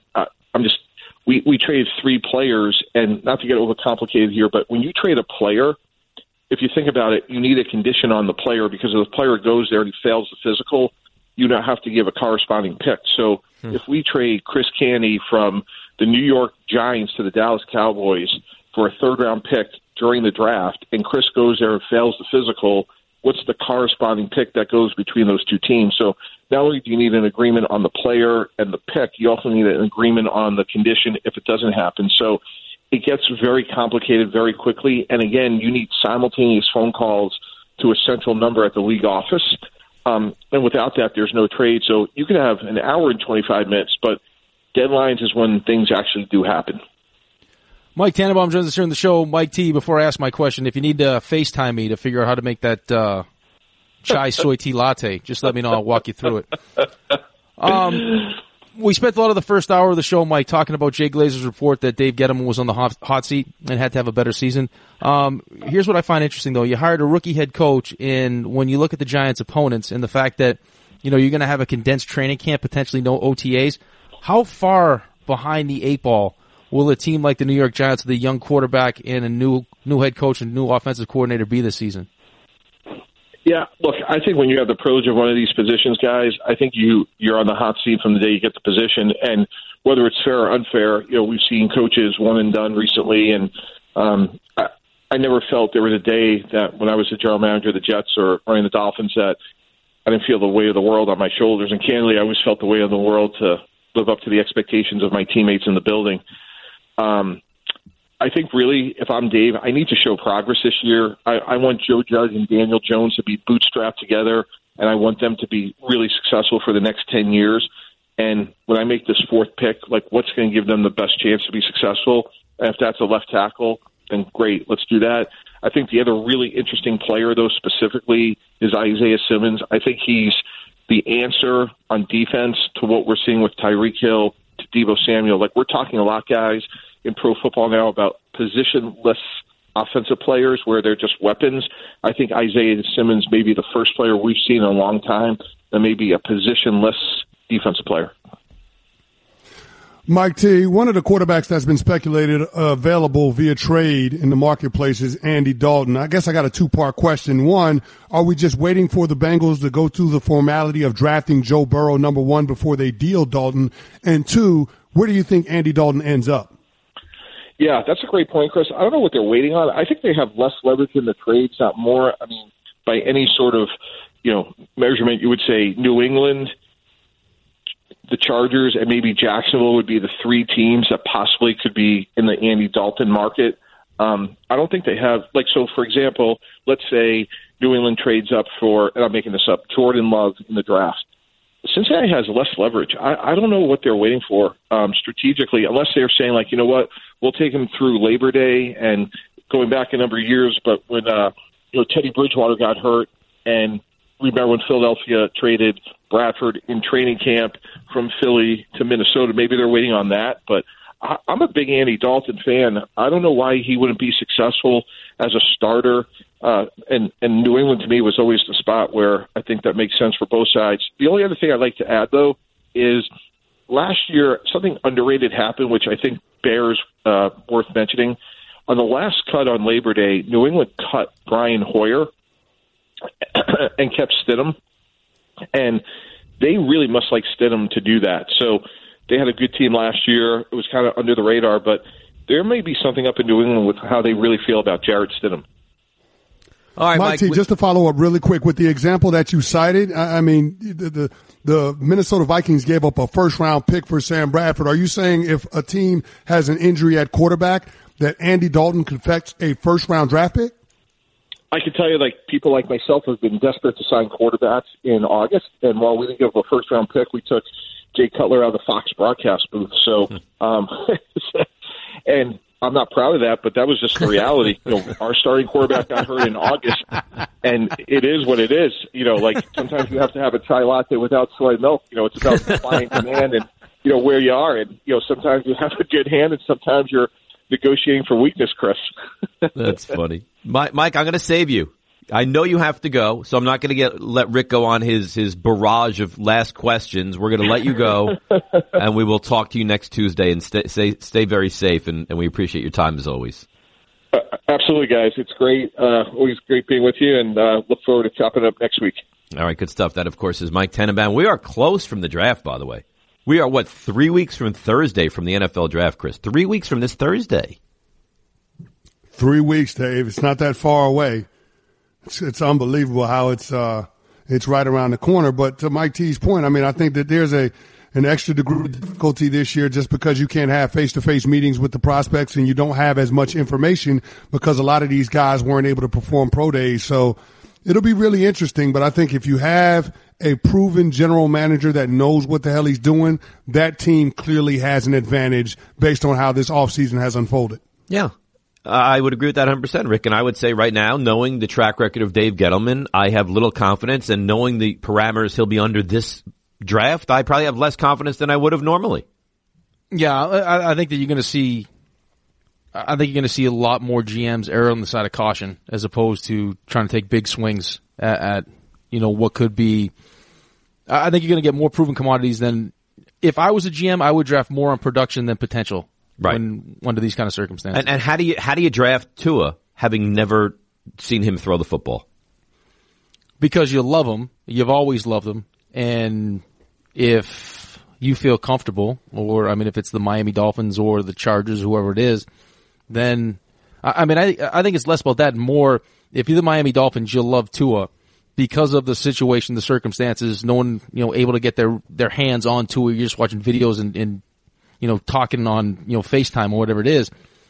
G: we traded 3 players, and not to get overcomplicated here, but when you trade a player, if you think about it, you need a condition on the player, because if the player goes there and he fails the physical, you don't have to give a corresponding pick. So if we trade Chris Canty from the New York Giants to the Dallas Cowboys for a 3rd-round pick during the draft, and Chris goes there and fails the physical, what's the corresponding pick that goes between those 2 teams? So not only do you need an agreement on the player and the pick, you also need an agreement on the condition if it doesn't happen. So it gets very complicated very quickly. And again, you need simultaneous phone calls to a central number at the league office. And without that, there's no trade. So you can have an hour and 25 minutes, but deadlines is when things actually do happen.
D: Mike Tannenbaum joins us here on the show. Mike T, before I ask my question, if you need to FaceTime me to figure out how to make that chai soy tea latte. Just let me know. I'll walk you through it. We spent a lot of the first hour of the show, Mike, talking about Jay Glazer's report that Dave Gettleman was on the hot seat and had to have a better season. Here's what I find interesting, though. You hired a rookie head coach, and when you look at the Giants' opponents and the fact that, you're going to have a condensed training camp, potentially no OTAs, how far behind the eight ball will a team like the New York Giants with a young quarterback and a new head coach and new offensive coordinator be this season?
G: Yeah, look, I think when you have the privilege of one of these positions, guys, I think you're on the hot seat from the day you get the position. And whether it's fair or unfair, we've seen coaches one and done recently. And I never felt there was a day that when I was the general manager of the Jets or running the Dolphins that I didn't feel the weight of the world on my shoulders. And candidly, I always felt the weight of the world to live up to the expectations of my teammates in the building. I think really, if I'm Dave, I need to show progress this year. I want Joe Judge and Daniel Jones to be bootstrapped together, and I want them to be really successful for the next 10 years. And when I make this fourth pick, what's going to give them the best chance to be successful? And if that's a left tackle, then great, let's do that. I think the other really interesting player, though, specifically, is Isaiah Simmons. I think he's the answer on defense to what we're seeing with Tyreek Hill, to Deebo Samuel. We're talking a lot, guys, in pro football now about positionless offensive players where they're just weapons. I think Isaiah Simmons may be the first player we've seen in a long time that may be a positionless defensive player.
E: Mike T., one of the quarterbacks that's been speculated available via trade in the marketplace is Andy Dalton. I guess I got a two-part question. One, are we just waiting for the Bengals to go through the formality of drafting Joe Burrow, number one, before they deal Dalton? And two, where do you think Andy Dalton ends up?
G: Yeah, that's a great point, Chris. I don't know what they're waiting on. I think they have less leverage in the trades, not more. I mean, by any sort of, measurement, you would say New England, the Chargers, and maybe Jacksonville would be the three teams that possibly could be in the Andy Dalton market. I don't think they have, so for example, let's say New England trades up for, and I'm making this up, Jordan Love in the draft. Cincinnati has less leverage. I don't know what they're waiting for strategically, unless they're saying, you know what, we'll take him through Labor Day and going back a number of years. But when Teddy Bridgewater got hurt, and remember when Philadelphia traded Bradford in training camp from Philly to Minnesota, maybe they're waiting on that. But I'm a big Andy Dalton fan. I don't know why he wouldn't be successful as a starter. And New England, to me, was always the spot where I think that makes sense for both sides. The only other thing I'd like to add, though, is last year something underrated happened, which I think bears worth mentioning. On the last cut on Labor Day, New England cut Brian Hoyer and kept Stidham. And they really must like Stidham to do that. So they had a good team last year. It was kind of under the radar, but there may be something up in New England with how they really feel about Jarrett Stidham.
C: All right,
E: Mike T, just to follow up really quick with the example that you cited, I mean, the Minnesota Vikings gave up a first-round pick for Sam Bradford. Are you saying if a team has an injury at quarterback that Andy Dalton could fetch a first-round draft pick?
G: I can tell you, people like myself have been desperate to sign quarterbacks in August, and while we didn't give up a first-round pick, we took Jay Cutler out of the Fox broadcast booth. So, and I'm not proud of that, but that was just the reality. Our starting quarterback got hurt in August, and it is what it is. Sometimes you have to have a chai latte without soy milk. It's about supply and demand and, where you are. And, sometimes you have a good hand and sometimes you're negotiating for weakness, Chris.
C: That's funny. Mike, I'm going to save you. I know you have to go, so I'm not going to let Rick go on his barrage of last questions. We're going to let you go, and we will talk to you next Tuesday. And stay very safe, and we appreciate your time as always.
G: Absolutely, guys. It's great. Always great being with you, and look forward to chopping up next week.
C: All right, good stuff. That, of course, is Mike Tannenbaum. We are close from the draft, by the way. We are, 3 weeks from Thursday from the NFL draft, Chris? 3 weeks from this Thursday.
E: 3 weeks, Dave. It's not that far away. It's unbelievable how it's right around the corner. But to Mike T's point, I mean, I think that there's an extra degree of difficulty this year just because you can't have face-to-face meetings with the prospects and you don't have as much information because a lot of these guys weren't able to perform pro days. So it'll be really interesting. But I think if you have a proven general manager that knows what the hell he's doing, that team clearly has an advantage based on how this offseason has unfolded.
C: Yeah. I would agree with that 100%, Rick. And I would say right now, knowing the track record of Dave Gettleman, I have little confidence. And knowing the parameters he'll be under this draft, I probably have less confidence than I would have normally.
D: Yeah, I think that you're going to see. I think you're going to see a lot more GMs err on the side of caution as opposed to trying to take big swings at what could be. I think you're going to get more proven commodities than if I was a GM. I would draft more on production than potential. Right. When under these kind of circumstances.
C: And how do you draft Tua having never seen him throw the football?
D: Because you love him. You've always loved him. And if you feel comfortable, or if it's the Miami Dolphins or the Chargers, whoever it is, then I think it's less about that and more if you're the Miami Dolphins, you'll love Tua because of the situation, the circumstances, no one, able to get their hands on Tua. You're just watching videos and talking on, FaceTime or whatever it is.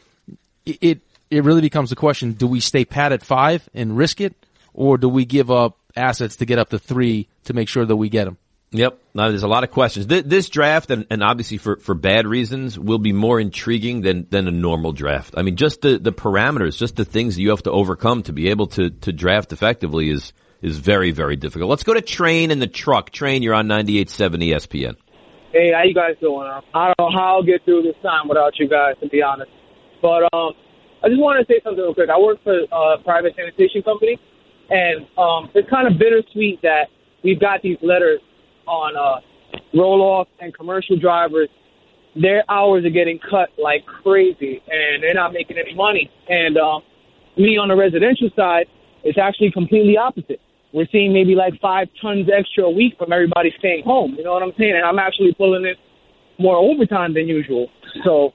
D: It really becomes the question, do we stay pat at 5 and risk it, or do we give up assets to get up to 3 to make sure that we get them?
C: Yep. Now, there's a lot of questions. This draft, and obviously for bad reasons, will be more intriguing than a normal draft. I mean, just the parameters, just the things that you have to overcome to be able to draft effectively is very, very difficult. Let's go to Train in the truck. Train, you're on 98.7 ESPN.
H: Hey, how you guys doing? I don't know how I'll get through this time without you guys, to be honest. But I just want to say something real quick. I work for a private sanitation company, and it's kind of bittersweet that we've got these letters on roll-off and commercial drivers. Their hours are getting cut like crazy, and they're not making any money. And me on the residential side, it's actually completely opposite. We're seeing maybe like 5 tons extra a week from everybody staying home. You know what I'm saying? And I'm actually pulling in more overtime than usual. So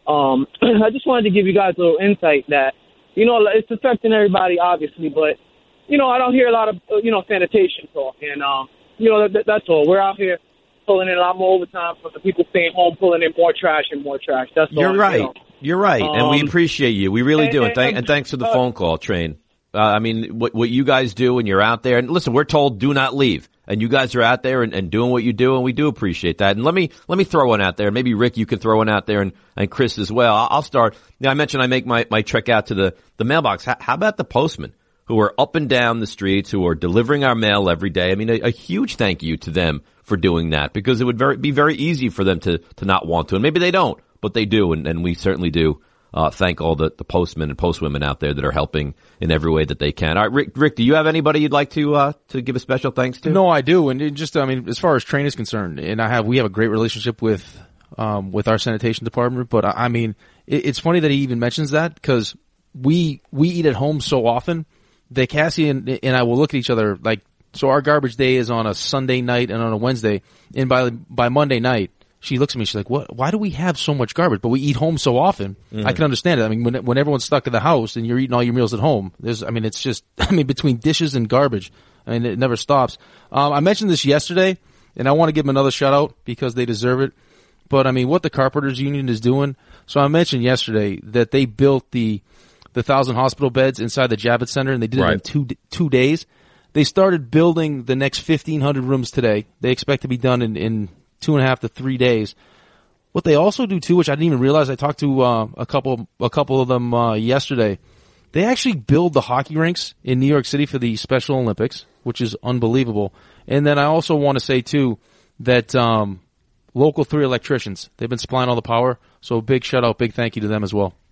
H: I just wanted to give you guys a little insight that, it's affecting everybody, obviously. But, I don't hear a lot of, sanitation talk. And, that's all. We're out here pulling in a lot more overtime for the people staying home, pulling in more trash and more trash. That's all.
C: You're right. You're right. And we appreciate you. We really do. And thanks for the phone call, Train. What you guys do when you're out there, and listen, we're told do not leave, and you guys are out there and doing what you do, and we do appreciate that. And let me throw one out there. Maybe Rick, you could throw one out there, and Chris as well. I'll start. I mentioned I make my trek out to the mailbox. How about the postmen who are up and down the streets, who are delivering our mail every day? I mean, a huge thank you to them for doing that, because it would be very easy for them to not want to, and maybe they don't, but they do, and we certainly do. Thank all the postmen and postwomen out there that are helping in every way that they can. All right, Rick, do you have anybody you'd like to give a special thanks to?
D: No, I do. And as far as Train is concerned, and we have a great relationship with our sanitation department, but it's funny that he even mentions that, because we eat at home so often that Cassie and I will look at each other like, so our garbage day is on a Sunday night and on a Wednesday, and by Monday night, she looks at me, she's like, "What? Why do we have so much garbage? But we eat home so often." Mm-hmm. I can understand it. I mean, when everyone's stuck in the house and you're eating all your meals at home, it's just, between dishes and garbage, it never stops. I mentioned this yesterday, and I want to give them another shout out because they deserve it. But what the Carpenters Union is doing. So I mentioned yesterday that they built the 1,000 hospital beds inside the Javits Center, and they did it in 2 days. They started building the next 1,500 rooms today. They expect to be done in 2.5 to 3 days. What they also do too, which I didn't even realize, I talked to a couple of them yesterday. They actually build the hockey rinks in New York City for the Special Olympics, which is unbelievable. And then I also want to say too that Local 3 electricians, they've been supplying all the power. So big shout out, big thank you to them as well.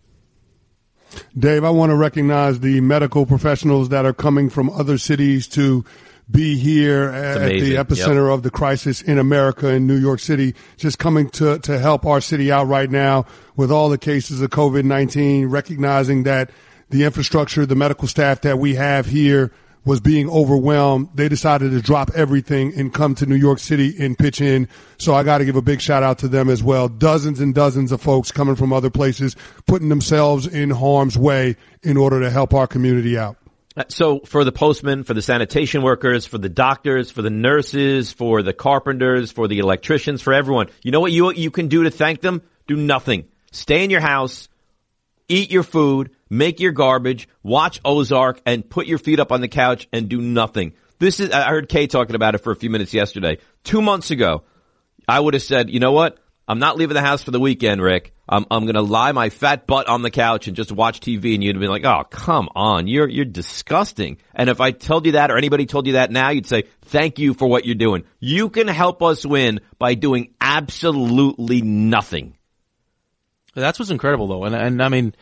E: Dave, I want to recognize the medical professionals that are coming from other cities to be here at the epicenter of the crisis in America, in New York City, just coming to help our city out right now with all the cases of COVID-19, recognizing that the infrastructure, the medical staff that we have here was being overwhelmed. They decided to drop everything and come to New York City and pitch in. So I got to give a big shout out to them as well. Dozens and dozens of folks coming from other places, putting themselves in harm's way in order to help our community out.
C: So for the postmen, for the sanitation workers, for the doctors, for the nurses, for the carpenters, for the electricians, for everyone, you know what you can do to thank them? Do nothing. Stay in your house, eat your food, make your garbage, watch Ozark, and put your feet up on the couch and do nothing. I heard Kay talking about it for a few minutes yesterday. 2 months ago, I would have said, you know what? I'm not leaving the house for the weekend, Rick. I'm going to lie my fat butt on the couch and just watch TV, and you'd be like, oh, come on, you're disgusting. And if I told you that or anybody told you that now, you'd say, thank you for what you're doing. You can help us win by doing absolutely nothing.
D: That's what's incredible, though. And I mean,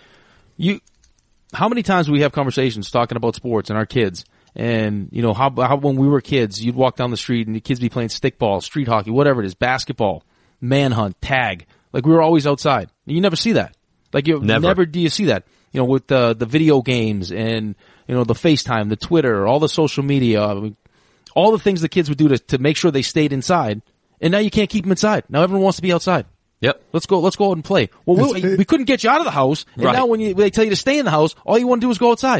D: how many times we have conversations talking about sports and our kids, and you know how when we were kids, you'd walk down the street and the kids be playing stickball, street hockey, whatever it is, basketball, manhunt, tag. Like we were always outside. You never see that. Like you never do you see that. You know, with the video games and you know the FaceTime, the Twitter, all the social media, I mean, all the things the kids would do to make sure they stayed inside. And now you can't keep them inside. Now everyone wants to be outside.
C: Yep.
D: Let's go out and play. Well, we couldn't get you out of the house, and
C: right.
D: Now when they tell you to stay in the house, all you want to do is go outside.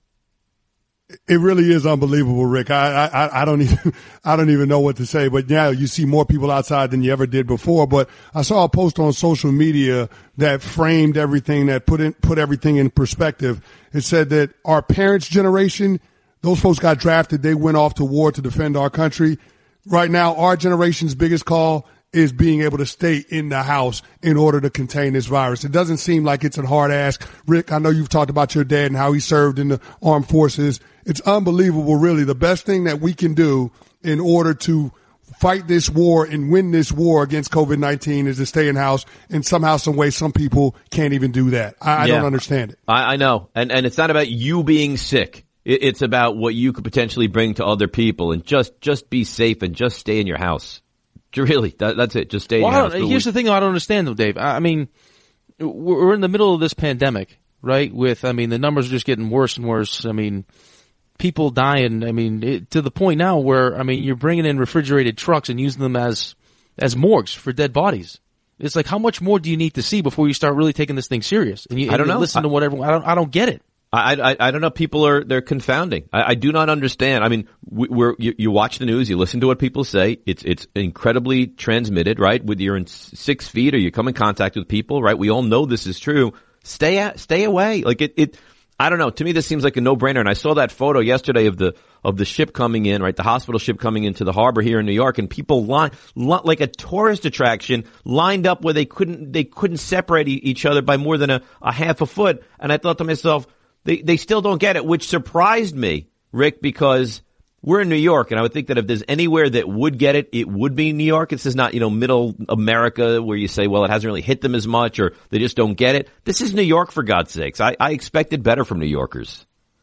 E: It really is unbelievable, Rick. I don't even know what to say, but now you see more people outside than you ever did before. But I saw a post on social media that framed everything, that put everything in perspective. It said that our parents' generation, those folks got drafted. They went off to war to defend our country. Right now, our generation's biggest call is being able to stay in the house in order to contain this virus. It doesn't seem like it's a hard ask. Rick, I know you've talked about your dad and how he served in the armed forces. It's unbelievable, really. The best thing that we can do in order to fight this war and win this war against COVID-19 is to stay in house. And somehow, some way, some people can't even do that. I don't understand it.
C: I know. And it's not about you being sick. It's about what you could potentially bring to other people, and just be safe and just stay in your house. Really, that's it. Just stay in your house.
D: Here's the thing I don't understand, though, Dave. I mean, we're in the middle of this pandemic, right? The numbers are just getting worse and worse. I mean, people dying. I mean, to the point now where, I mean, you're bringing in refrigerated trucks and using them as morgues for dead bodies. It's like, how much more do you need to see before you start really taking this thing serious? And you,
C: I don't know.
D: Listen to whatever. I don't get it.
C: I don't know. People they're confounding. I do not understand. I mean, you watch the news, you listen to what people say. It's incredibly transmitted, right? Whether you're in 6 feet or you come in contact with people, right? We all know this is true. Stay away. Like I don't know. To me, this seems like a no-brainer. And I saw that photo yesterday of the ship coming in, right? The hospital ship coming into the harbor here in New York, and people like a tourist attraction lined up where they couldn't separate each other by more than a half a foot. And I thought to myself, They still don't get it, which surprised me, Rick, because we're in New York, and I would think that if there's anywhere that would get it, it would be New York. This is not, middle America where you say, well, it hasn't really hit them as much, or they just don't get it. This is New York, for God's sakes. I expected better from New Yorkers.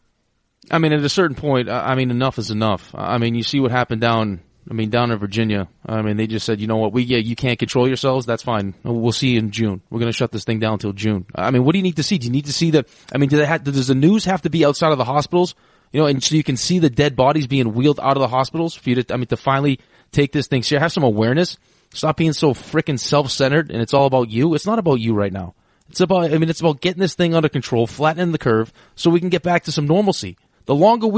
D: I mean, at a certain point, enough is enough. I mean, you see what happened down in Virginia. I mean, they just said, you know what, you can't control yourselves. That's fine. We'll see you in June. We're going to shut this thing down until June. I mean, what do you need to see? Do you need to see does the news have to be outside of the hospitals? And so you can see the dead bodies being wheeled out of the hospitals for you to finally take this thing. So have some awareness. Stop being so freaking self-centered and it's all about you. It's not about you right now. It's about getting this thing under control, flattening the curve so we can get back to some normalcy. The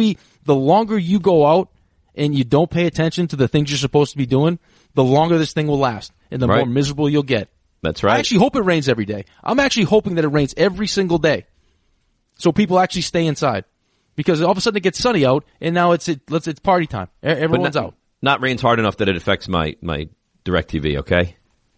D: longer you go out and you don't pay attention to the things you're supposed to be doing, the longer this thing will last and the more miserable you'll get.
C: That's right.
D: I actually hope it rains every day. I'm actually hoping that it rains every single day so people actually stay inside, because all of a sudden it gets sunny out and now it's party time. Everyone's out.
C: Not rains hard enough that it affects my DirecTV, okay?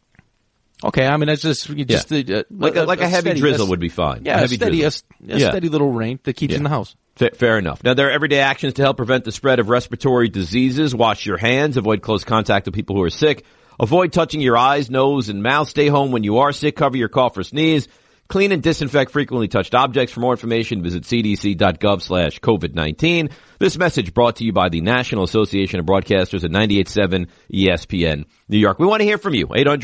D: Okay, I mean, it's just
C: like a heavy drizzle would be fine.
D: Yeah, a steady little rain that keeps you in the house.
C: Fair enough. Now, there are everyday actions to help prevent the spread of respiratory diseases. Wash your hands. Avoid close contact with people who are sick. Avoid touching your eyes, nose, and mouth. Stay home when you are sick. Cover your cough or sneeze. Clean and disinfect frequently touched objects. For more information, visit cdc.gov/COVID-19. This message brought to you by the National Association of Broadcasters at 98.7 ESPN New York. We want to hear from you.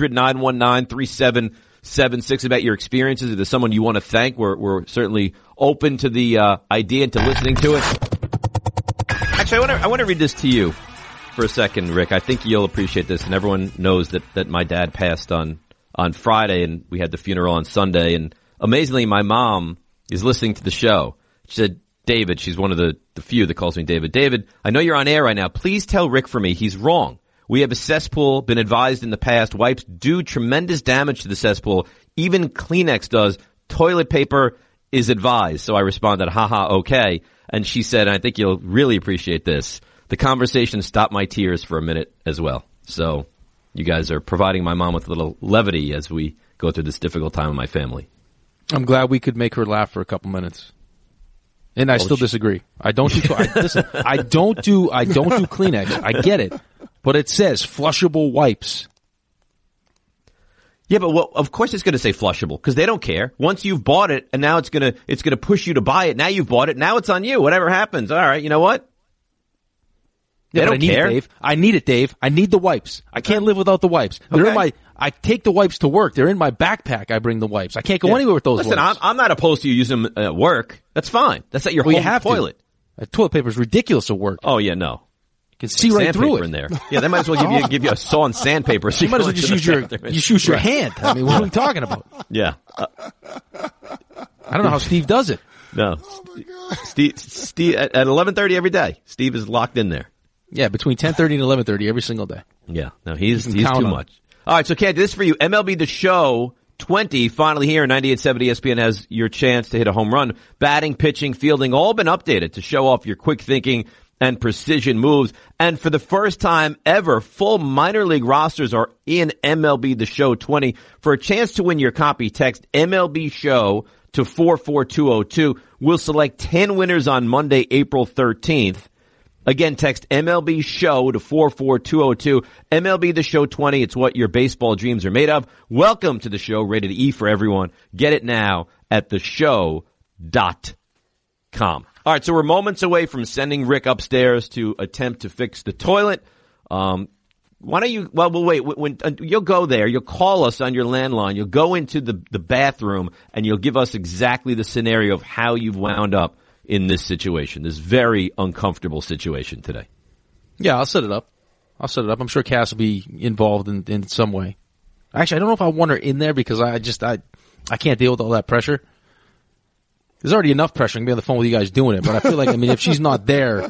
C: 800-919-3776 about your experiences. If there's someone you want to thank, we're certainly open to the idea and to listening to it. Actually, I want to read this to you for a second, Rick. I think you'll appreciate this, and everyone knows that my dad passed on Friday, and we had the funeral on Sunday. And amazingly, my mom is listening to the show. She said, David, she's one of the few that calls me David. David, I know you're on air right now. Please tell Rick for me he's wrong. We have a cesspool, been advised in the past. Wipes do tremendous damage to the cesspool. Even Kleenex does. Toilet paper is advised. So I responded, haha, okay. And she said, and I think you'll really appreciate this, the conversation stopped my tears for a minute as well. So you guys are providing my mom with a little levity as we go through this difficult time with my family.
D: I'm glad we could make her laugh for a couple minutes. And I still disagree. I don't do Kleenex. I get it. But it says flushable wipes.
C: Yeah, but of course it's going to say flushable because they don't care. Once you've bought it and now it's going to push you to buy it. Now you've bought it. Now it's on you. Whatever happens. All right. You know what? They don't care.
D: Dave. I need it, Dave. I need the wipes. I can't live without the wipes. They're in I take the wipes to work. They're in my backpack. I bring the wipes. I can't go anywhere with those wipes.
C: Listen, I'm not opposed to you using them at work. That's fine. That's at your home toilet.
D: Toilet paper is ridiculous at work.
C: Oh, yeah, no.
D: You can see right through it.
C: In there. Yeah, they might as well give you a sawn sandpaper. So
D: you might as well just use your hand. I mean, what are we talking about?
C: Yeah.
D: I don't know how Steve does it.
C: No. Steve at 11:30 every day. Steve is locked in there.
D: Yeah, between 10:30 and 11:30 every single day.
C: Yeah. No, he's too much. All right, so Canty, this is for you. MLB The Show 20, finally here. 98.7 ESPN has your chance to hit a home run. Batting, pitching, fielding, all been updated to show off your quick thinking and precision moves. And for the first time ever, full minor league rosters are in MLB The Show 20. For a chance to win your copy, text MLB Show to 44202. We'll select 10 winners on Monday, April 13th. Again, text MLB Show to 44202. MLB The Show 20. It's what your baseball dreams are made of. Welcome to the show, rated E for everyone. Get it now at theshow.com. All right, so we're moments away from sending Rick upstairs to attempt to fix the toilet. Why don't you, we'll wait. When you'll go there, you'll call us on your landline. You'll go into the bathroom and you'll give us exactly the scenario of how you've wound up in this situation, this very uncomfortable situation today.
D: Yeah, I'll set it up. I'm sure Cass will be involved in some way. Actually, I don't know if I want her in there because I can't deal with all that pressure. There's already enough pressure. I can be on the phone with you guys doing it, but I feel like, if she's not there,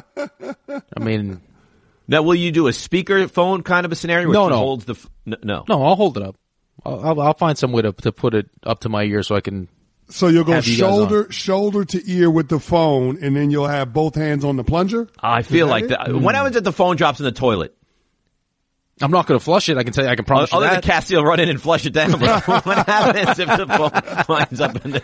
C: Now, will you do a speaker phone kind of a scenario where she holds the... No,
D: I'll hold it up. I'll find some way to put it up to my ear so I can...
E: So you'll go shoulder to ear with the phone, and then you'll have both hands on the plunger?
C: I feel like that. What happens if the phone drops in the toilet?
D: I'm not going to flush it. I can tell you. I can promise you that.
C: Other than Cassie will run in and flush it down. But what happens if the phone winds up in the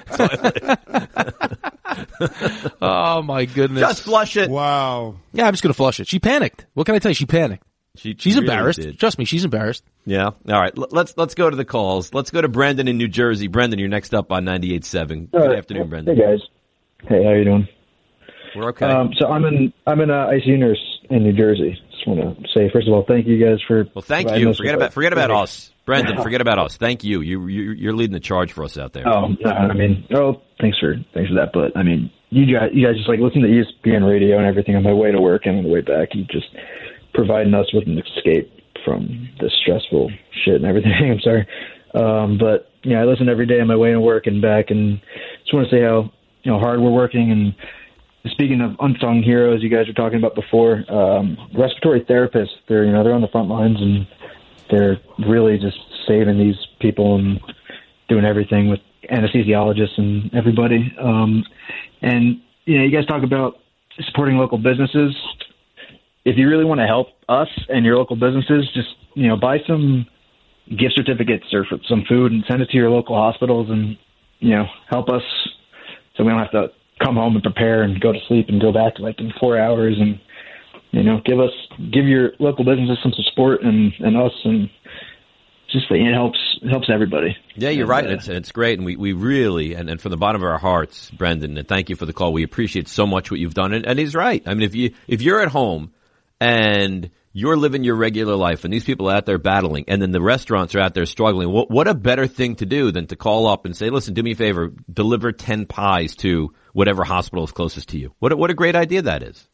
C: toilet?
D: Oh, my goodness.
C: Just flush it.
E: Wow.
D: Yeah, I'm just going to flush it. She panicked. What can I tell you? She panicked. She's really embarrassed.
C: Did.
D: Trust me, she's embarrassed.
C: Yeah. All right. Let's go to the calls. Let's go to Brendan in New Jersey. Brendan, you're next up on 98.7. Good afternoon, Brendan.
I: Hey guys. Hey, how you doing?
C: We're okay.
I: So I'm an ICU nurse in New Jersey. Just want to say, first of all, thank you guys for.
C: Well, thank you. Forget about us, Brendan. Forget about us. Thank you. You're leading the charge for us out there.
I: Oh, no, thanks for that. But you guys just listen to ESPN radio and everything on my way to work and on the way back. You just providing us with an escape from the stressful shit and everything. I'm sorry. But I listen every day on my way to work and back, and just want to say how hard we're working. And speaking of unsung heroes, you guys were talking about before, respiratory therapists. They're on the front lines and they're really just saving these people and doing everything with anesthesiologists and everybody. And you guys talk about supporting local businesses. If you really want to help us and your local businesses, just, buy some gift certificates or some food and send it to your local hospitals and, help us so we don't have to come home and prepare and go to sleep and go back in 4 hours and, give your local businesses some support and us, and just it helps everybody.
C: Yeah, you're right. It's great. And we really, and from the bottom of our hearts, Brendan, and thank you for the call. We appreciate so much what you've done. And he's right. If you're at home and you're living your regular life and these people are out there battling and then the restaurants are out there struggling, what a better thing to do than to call up and say, listen, do me a favor, deliver 10 pies to whatever hospital is closest to you. What a great idea that is.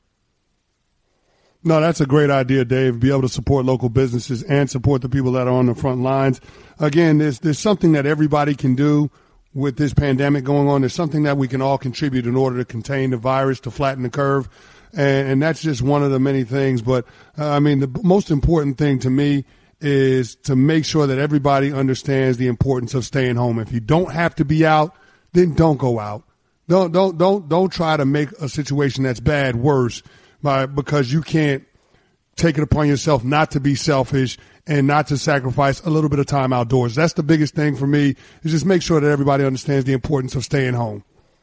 E: No, that's a great idea, Dave, be able to support local businesses and support the people that are on the front lines. Again, there's something that everybody can do with this pandemic going on. There's something that we can all contribute in order to contain the virus, to flatten the curve. And that's just one of the many things. But, the most important thing to me is to make sure that everybody understands the importance of staying home. If you don't have to be out, then don't go out. Don't try to make a situation that's bad worse because you can't take it upon yourself not to be selfish and not to sacrifice a little bit of time outdoors. That's the biggest thing for me, is just make sure that everybody understands the importance of staying home.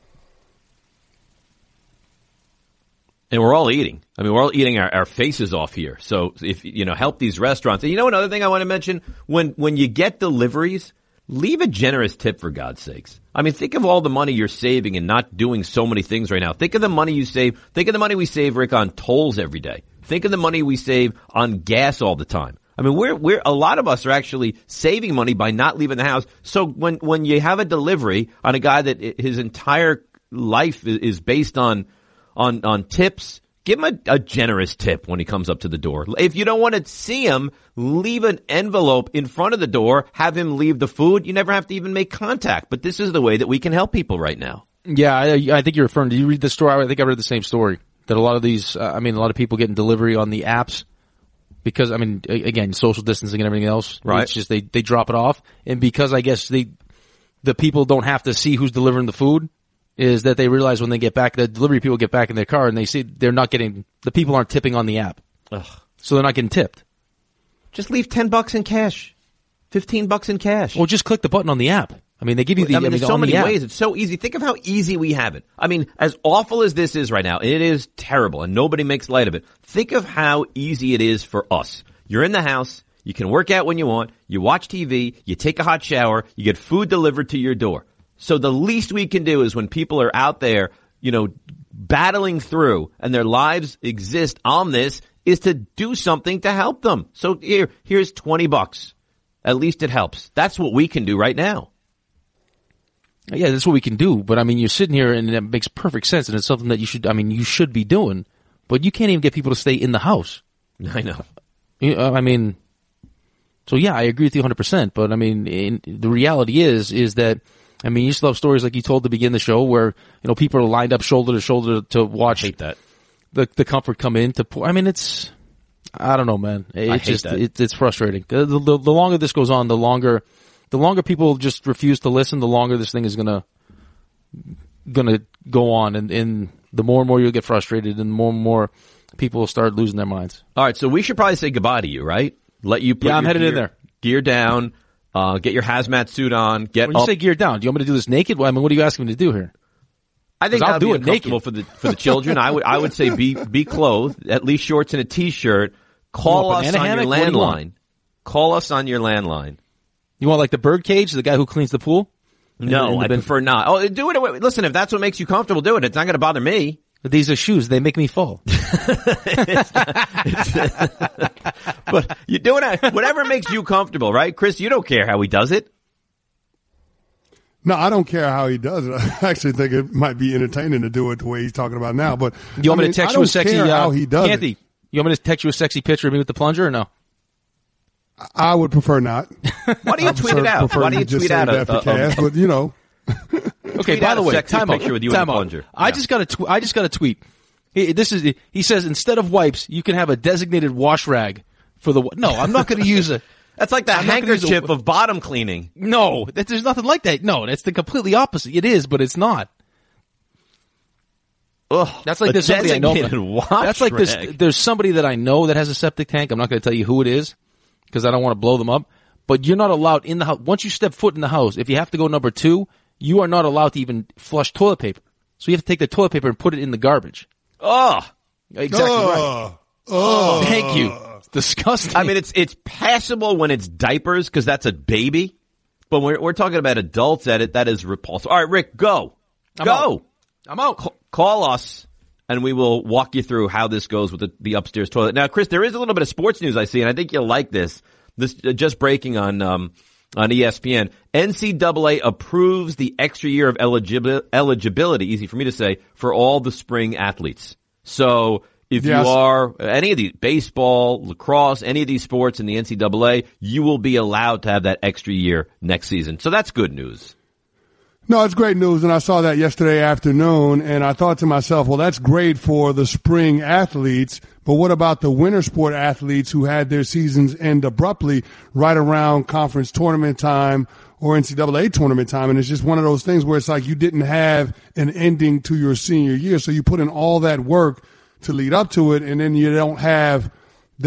C: And we're all eating. I mean, we're all eating our faces off here. So if, help these restaurants. And another thing I want to mention, when you get deliveries, leave a generous tip, for God's sakes. I mean, think of all the money you're saving and not doing so many things right now. Think of the money you save. Think of the money we save, Rick, on tolls every day. Think of the money we save on gas all the time. I mean, we're a lot of us are actually saving money by not leaving the house. So when you have a delivery on a guy that his entire life is based on tips, give him a generous tip when he comes up to the door. If you don't want to see him, leave an envelope in front of the door, have him leave the food. You never have to even make contact. But this is the way that we can help people right now.
D: Yeah, I think you're referring. Did you read the story? I think I read the same story. That a lot of these, a lot of people getting delivery on the apps because, again, social distancing and everything else.
C: Right.
D: It's just they drop it off. And because I guess the people don't have to see who's delivering the food, is that they realize when they get back, the delivery people get back in their car and they see the people aren't tipping on the app.
C: Ugh.
D: So they're not getting tipped.
C: Just leave $10 in cash, $15 in cash.
D: Or just click the button on the app. They give you
C: there's so many ways. It's so easy. Think of how easy we have it. As awful as this is right now, and it is terrible, and nobody makes light of it. Think of how easy it is for us. You're in the house. You can work out when you want. You watch TV. You take a hot shower. You get food delivered to your door. So the least we can do is when people are out there, battling through and their lives exist on this, is to do something to help them. So here's $20. At least it helps. That's what we can do right now.
D: Yeah, that's what we can do. But you're sitting here and it makes perfect sense, and it's something that you should be doing. But you can't even get people to stay in the house.
C: I know.
D: So yeah, I agree with you 100%. But the reality is that you still have stories like you told to begin the show where people are lined up shoulder to shoulder to watch.
C: I hate that.
D: The comfort come in to pour. It's, I don't know, man. It's frustrating. The longer this goes on, the longer people just refuse to listen, the longer this thing is gonna go on, and the more and more you'll get frustrated, and more and more people will start losing their minds.
C: All right, so we should probably say goodbye to you, right? Let you put
D: I'm headed in there.
C: Gear down, get your hazmat suit on. When
D: you say gear down, do you want me to do this naked? What are you asking me to do here?
C: I think I'll do it uncomfortable naked for the children. I would say be clothed, at least shorts and a t-shirt. Call us on your landline. Call us on your landline.
D: You want like the birdcage, the guy who cleans the pool?
C: No, I prefer not. Oh, do it. Listen, if that's what makes you comfortable, do it. It's not going to bother me.
D: These are shoes. They make me fall.
C: But you're doing it. Whatever makes you comfortable, right? Chris, you don't care how he does it.
E: No, I don't care how he does it. I actually think it might be entertaining to do it the way he's talking about now. But
D: you want me to text you a sexy,
E: how he does
D: Kathy,
E: it.
D: You want me to text you a sexy picture of me with the plunger or no?
E: I would prefer not.
C: Why do you tweet it out? Why do you tweet out
E: but you know.
D: Okay, by the way, time out.
C: With you with the plunger.
D: I just got a tweet. He says instead of wipes, you can have a designated wash rag for the. No, I'm not going to use it.
C: That's like the handkerchief of bottom cleaning.
D: No, there's nothing like that. No, that's the completely opposite. It is, but it's not.
C: Ugh,
D: that's like there's somebody I know. That's like this. There's somebody that I know that has a septic tank. I'm not going to tell you who it is because I don't want to blow them up. But you're not allowed in the house. Once you step foot in the house, if you have to go number 2, you are not allowed to even flush toilet paper. So you have to take the toilet paper and put it in the garbage.
C: Oh,
D: exactly right.
E: Oh,
D: thank you. It's disgusting.
C: I mean, it's passable when it's diapers because that's a baby. But we're talking about adults that is repulsive. All right, Rick, go.
D: I'm out.
C: Call us, and we will walk you through how this goes with the upstairs toilet. Now, Chris, there is a little bit of sports news I see, and I think you'll like this. This just breaking on ESPN. NCAA approves the extra year of eligibility, easy for me to say, for all the spring athletes. So if you are any of these, baseball, lacrosse, any of these sports in the NCAA, you will be allowed to have that extra year next season. So that's good news.
E: No, it's great news, and I saw that yesterday afternoon, and I thought to myself, well, that's great for the spring athletes, but what about the winter sport athletes who had their seasons end abruptly right around conference tournament time or NCAA tournament time? And it's just one of those things where it's like you didn't have an ending to your senior year, so you put in all that work to lead up to it, and then you don't have that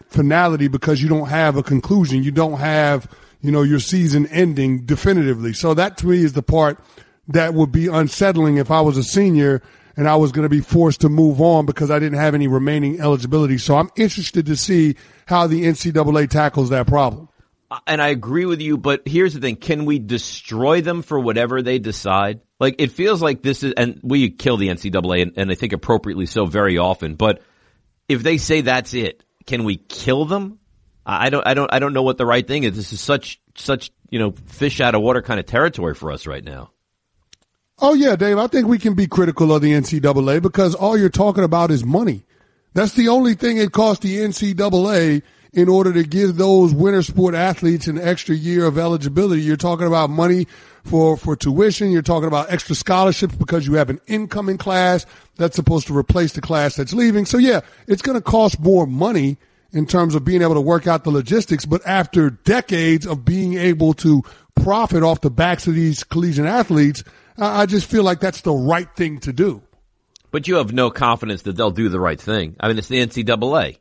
E: finality because you don't have a conclusion. You don't have, your season ending definitively. So that to me is the part that would be unsettling if I was a senior and I was going to be forced to move on because I didn't have any remaining eligibility. So I'm interested to see how the NCAA tackles that problem.
C: And I agree with you, but here's the thing. Can we destroy them for whatever they decide? Like, it feels like this is, and we kill the NCAA, and I think appropriately so very often, but if they say that's it, can we kill them? I don't know what the right thing is. This is such, fish out of water kind of territory for us right now.
E: Oh yeah, Dave, I think we can be critical of the NCAA because all you're talking about is money. That's the only thing it costs the NCAA in order to give those winter sport athletes an extra year of eligibility. You're talking about money for tuition. You're talking about extra scholarships because you have an incoming class that's supposed to replace the class that's leaving. So yeah, it's going to cost more money in terms of being able to work out the logistics. But after decades of being able to profit off the backs of these collegiate athletes, I just feel like that's the right thing to do.
C: But you have no confidence that they'll do the right thing. I mean, it's the NCAA.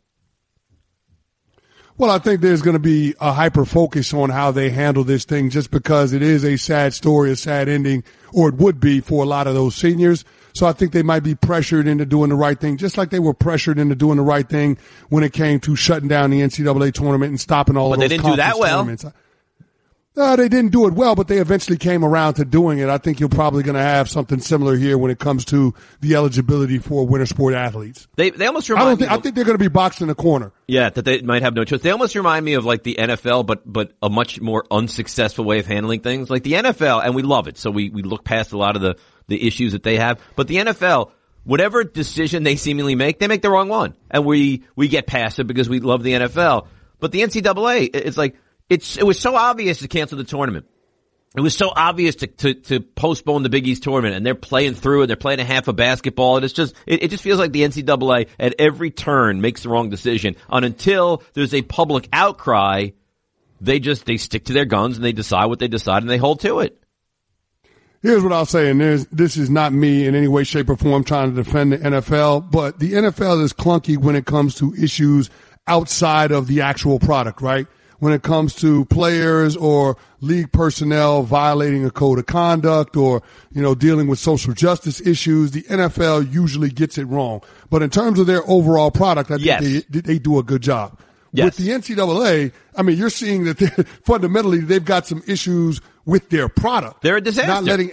E: Well, I think there's going to be a hyper focus on how they handle this thing just because it is a sad story, a sad ending, or it would be for a lot of those seniors. So I think they might be pressured into doing the right thing, just like they were pressured into doing the right thing when it came to shutting down the NCAA tournament and stopping all of those conference tournaments. But they didn't do that well. They didn't do it well, but they eventually came around to doing it. I think you're probably going to have something similar here when it comes to the eligibility for winter sport athletes.
C: They almost remind me.
E: I think they're going to be boxed in the corner.
C: Yeah, that they might have no choice. They almost remind me of like the NFL, but a much more unsuccessful way of handling things. Like the NFL, and we love it, so we look past a lot of the issues that they have. But the NFL, whatever decision they seemingly make, they make the wrong one, and we get past it because we love the NFL. But the NCAA, it's like. It was so obvious to cancel the tournament. It was so obvious to postpone the Big East tournament, and they're playing through it. They're playing a half of basketball, and it just feels like the NCAA at every turn makes the wrong decision. And until there's a public outcry, they stick to their guns and they decide what they decide and they hold to it.
E: Here's what I'll say, and this is not me in any way, shape, or form trying to defend the NFL, but the NFL is clunky when it comes to issues outside of the actual product, right? When it comes to players or league personnel violating a code of conduct or, dealing with social justice issues, the NFL usually gets it wrong. But in terms of their overall product, I think they do a good job. Yes. With the NCAA, I mean, you're seeing that fundamentally they've got some issues with their product.
C: They're a disaster.
E: Not letting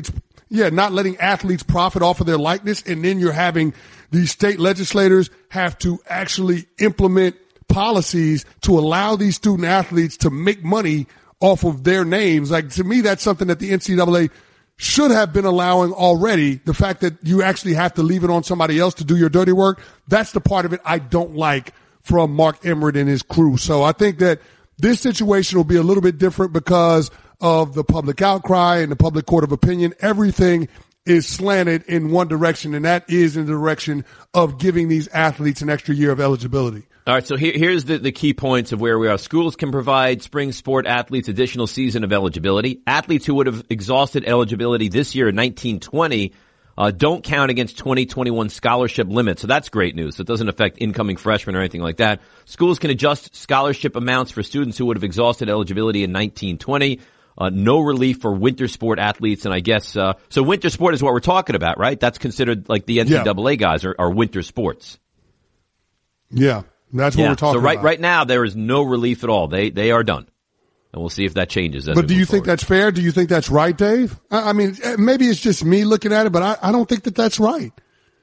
E: athletes profit off of their likeness. And then you're having these state legislators have to actually implement policies to allow these student athletes to make money off of their names. Like, to me, that's something that the NCAA should have been allowing already. The fact that you actually have to leave it on somebody else to do your dirty work, that's the part of it I don't like from Mark Emmert and his crew. So I think that this situation will be a little bit different because of the public outcry and the public court of opinion. Everything is slanted in one direction, and that is in the direction of giving these athletes an extra year of eligibility.
C: All right, so here's the key points of where we are. Schools can provide spring sport athletes additional season of eligibility. Athletes who would have exhausted eligibility this year in 1920 don't count against 2021 scholarship limits. So that's great news. So it doesn't affect incoming freshmen or anything like that. Schools can adjust scholarship amounts for students who would have exhausted eligibility in 1920. No relief for winter sport athletes, and I guess so winter sport is what we're talking about, right? That's considered like the NCAA guys are winter sports.
E: Yeah. That's what we're talking about.
C: So right now, there is no relief at all. They are done. And we'll see if that changes.
E: But do you think that's fair? Do you think that's right, Dave? I mean, maybe it's just me looking at it, but I don't think that that's right.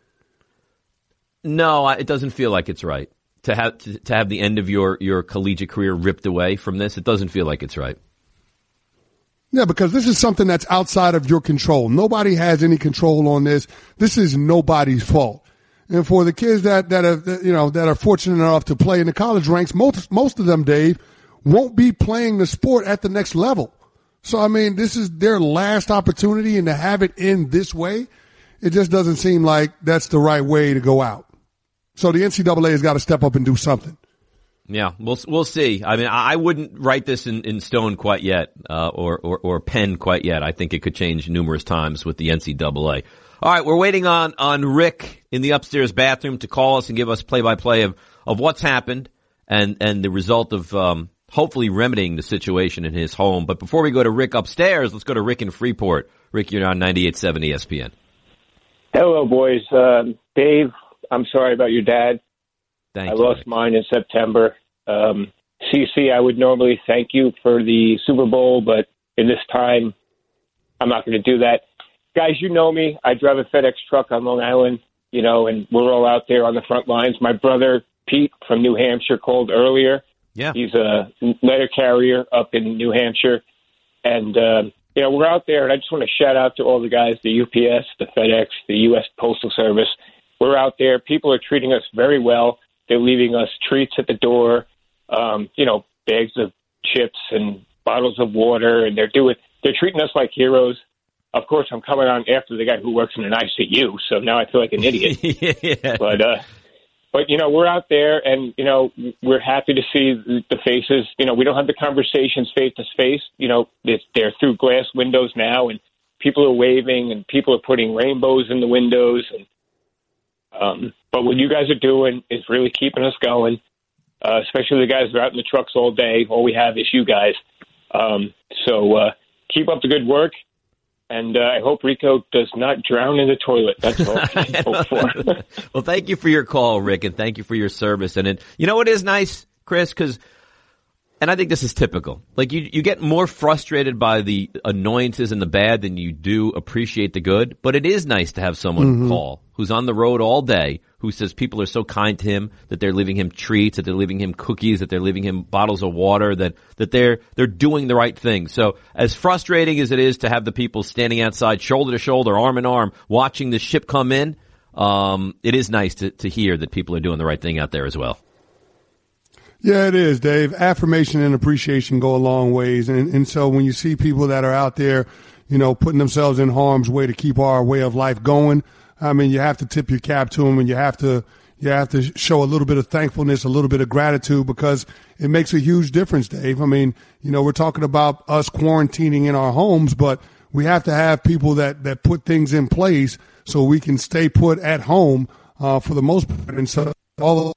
C: No, it doesn't feel like it's right. To have the end of your collegiate career ripped away from this, it doesn't feel like it's right.
E: Yeah, because this is something that's outside of your control. Nobody has any control on this. This is nobody's fault. And for the kids that are fortunate enough to play in the college ranks, most of them, Dave, won't be playing the sport at the next level. So, I mean, this is their last opportunity, and to have it end this way, it just doesn't seem like that's the right way to go out. So the NCAA has got to step up and do something.
C: Yeah, we'll see. I mean, I wouldn't write this in stone quite yet, or pen quite yet. I think it could change numerous times with the NCAA. All right, we're waiting on Rick in the upstairs bathroom to call us and give us play-by-play of what's happened and the result of hopefully remedying the situation in his home. But before we go to Rick upstairs, let's go to Rick in Freeport. Rick, you're on 98.7 ESPN.
J: Hello, boys. Dave, I'm sorry about your dad.
C: Thank
J: I
C: you,
J: lost
C: Rick.
J: mine in September. CC, I would normally thank you for the Super Bowl, but in this time, I'm not going to do that. Guys, you know me. I drive a FedEx truck on Long Island, and we're all out there on the front lines. My brother, Pete, from New Hampshire, called earlier.
C: Yeah.
J: He's a letter carrier up in New Hampshire. And, we're out there, and I just want to shout out to all the guys, the UPS, the FedEx, the U.S. Postal Service. We're out there. People are treating us very well. They're leaving us treats at the door, bags of chips and bottles of water, and they're treating us like heroes. Of course, I'm coming on after the guy who works in an ICU, so now I feel like an idiot.
C: Yeah.
J: But we're out there, and we're happy to see the faces. We don't have the conversations face to face. They're through glass windows now, and people are waving, and people are putting rainbows in the windows. And but what you guys are doing is really keeping us going, especially the guys that are out in the trucks all day. All we have is you guys. So keep up the good work. And I hope Rico does not drown in the toilet. That's all I can hope for.
C: Well, thank you for your call, Rick, and thank you for your service. And it is nice, Chris, and I think this is typical. Like you get more frustrated by the annoyances and the bad than you do appreciate the good. But it is nice to have someone call who's on the road all day, who says people are so kind to him, that they're leaving him treats, that they're leaving him cookies, that they're leaving him bottles of water, that they're doing the right thing. So as frustrating as it is to have the people standing outside shoulder to shoulder, arm in arm, watching the ship come in, it is nice to hear that people are doing the right thing out there as well.
E: Yeah, it is, Dave. Affirmation and appreciation go a long ways. And so when you see people that are out there, putting themselves in harm's way to keep our way of life going, I mean, you have to tip your cap to them, and you have to show a little bit of thankfulness, a little bit of gratitude, because it makes a huge difference, Dave. I mean, we're talking about us quarantining in our homes, but we have to have people that put things in place so we can stay put at home, for the most part. And so all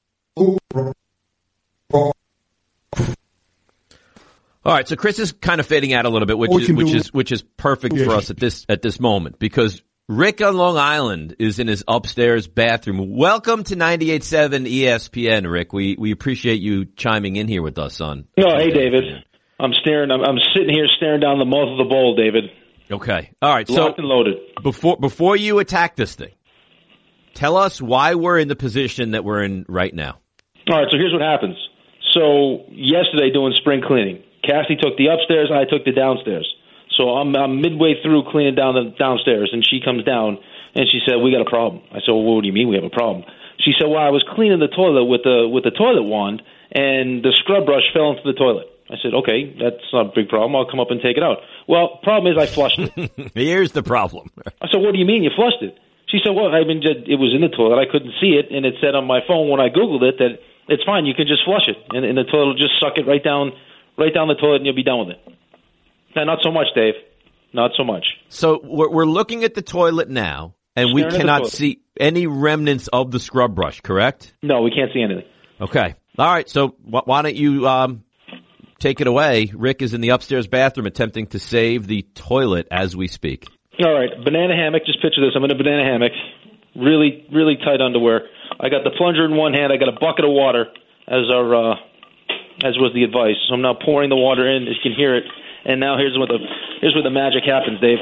C: right, so Chris is kind of fading out a little bit, which is perfect for us at this moment, because Rick on Long Island is in his upstairs bathroom. Welcome to 98.7 ESPN, Rick. We appreciate you chiming in here with us, son.
K: No, hey, David. I'm sitting here staring down the mouth of the bowl, David.
C: Okay. All right.
K: Locked and loaded.
C: Before you attack this thing, tell us why we're in the position that we're in right now.
K: All right, so here's what happens. So yesterday doing spring cleaning, Cassie took the upstairs, I took the downstairs. So I'm midway through cleaning down the downstairs, and she comes down, and she said, "We got a problem." I said, "Well, what do you mean we have a problem?" She said, "Well, I was cleaning the toilet with the toilet wand, and the scrub brush fell into the toilet." I said, "Okay, that's not a big problem. I'll come up and take it out." Well, problem is I flushed it.
C: Here's the problem.
K: I said, "What do you mean you flushed it?" She said, "Well, I mean, it was in the toilet. I couldn't see it, and it said on my phone when I Googled it that it's fine. You can just flush it, and the toilet will just suck it right down the toilet, and you'll be done with it." No, not so much, Dave. Not so much.
C: So we're looking at the toilet now, and we cannot see any remnants of the scrub brush, correct?
K: No, we can't see anything.
C: Okay. All right. So why don't you take it away? Rick is in the upstairs bathroom attempting to save the toilet as we speak.
K: All right. Banana hammock. Just picture this. I'm in a banana hammock. Really, really tight underwear. I got the plunger in one hand. I got a bucket of water as was the advice. So I'm now pouring the water in. You can hear it. And now here's where the magic happens, Dave.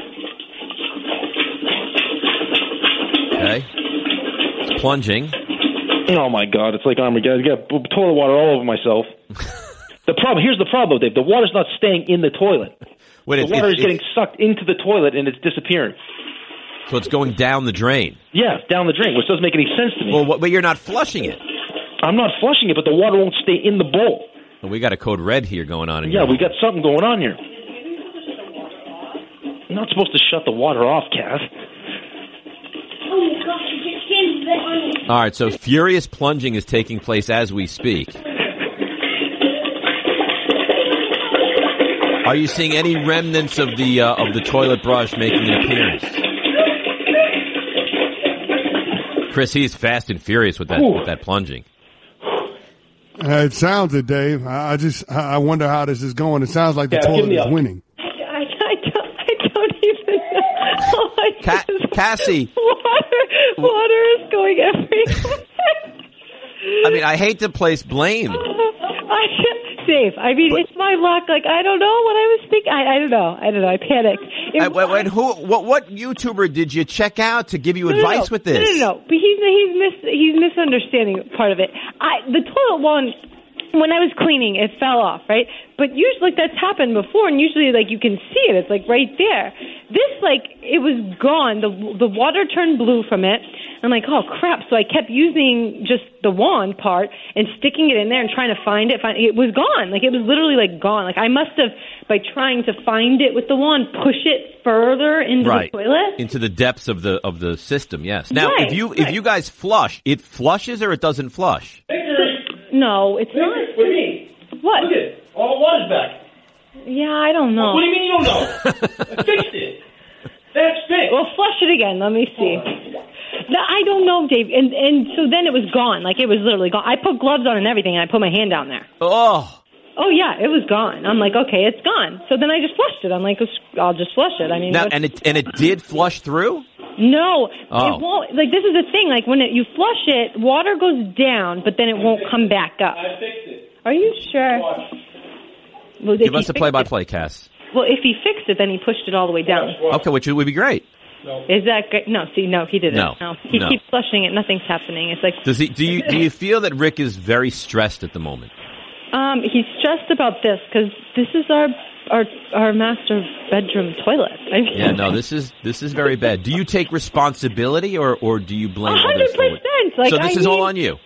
C: Okay. It's plunging.
K: Oh my God! It's like Armageddon. I got toilet water all over myself. Here's the problem, Dave. The water's not staying in the toilet. The water is getting sucked into the toilet and it's disappearing.
C: So it's going down the drain.
K: Yeah, down the drain, which doesn't make any sense to me.
C: Well, but you're not flushing it.
K: I'm not flushing it, but the water won't stay in the bowl.
C: Well, we got a code red here going on.
K: Yeah, we got something going on here. You're not supposed to shut the water off, Cass.
L: Oh my gosh,
C: all right, so furious plunging is taking place as we speak. Are you seeing any remnants of the toilet brush making an appearance? Chris, he's fast and furious with that plunging.
E: It sounds it, Dave. I wonder how this is going. It sounds like the toilet is winning.
M: I don't even know. Oh my goodness.
C: Cassie.
M: Water is going everywhere.
C: I mean, I hate to place blame.
M: Dave, I mean, it's my luck. Like, I don't know what I was thinking. I don't know. I panicked.
C: What YouTuber did you check out to give you advice with this?
M: No. But he's misunderstanding part of it. The toilet one, when I was cleaning, it fell off, right? But usually, like, that's happened before, and usually, like, you can see it. It's, like, right there. This, like, it was gone. The water turned blue from it. I'm like, oh, crap. So I kept using just the wand part and sticking it in there and trying to find it. It was gone. Like, it was literally, like, gone. Like, I must have, by trying to find it with the wand, push it further into the toilet.
C: Into the depths of the system, yes. Now, if you guys flush, it flushes or it doesn't flush?
M: No, it's not.
K: What do you mean?
M: What?
K: Look at it. All the water's back.
M: Yeah, I don't know.
K: What do you mean you don't know? I fixed it. That's fixed.
M: Well, flush it again. Let me see. No, I don't know, Dave. And so then it was gone. Like, it was literally gone. I put gloves on and everything, and I put my hand down there.
C: Oh,
M: yeah, it was gone. I'm like, okay, it's gone. So then I just flushed it. I'm like, I'll just flush it. I mean,
C: now, and it did flush through?
M: No, it won't. Like, this is the thing. Like, when you flush it, water goes down, but then it won't come back up.
K: I fixed it.
M: Are you sure? Well,
C: give us a play-by-play, Cass.
M: Well, if he fixed it, then he pushed it all the way down.
C: Okay, which would be great.
K: No.
M: Is that great? No, he didn't.
C: No.
M: He keeps flushing it. Nothing's happening. It's like.
C: Do you feel that Rick is very stressed at the moment?
M: He's stressed about this because this is our master bedroom toilet.
C: Yeah, no, this is very bad. Do you take responsibility or do you blame others?
M: 100%. Like,
C: so this is all on you.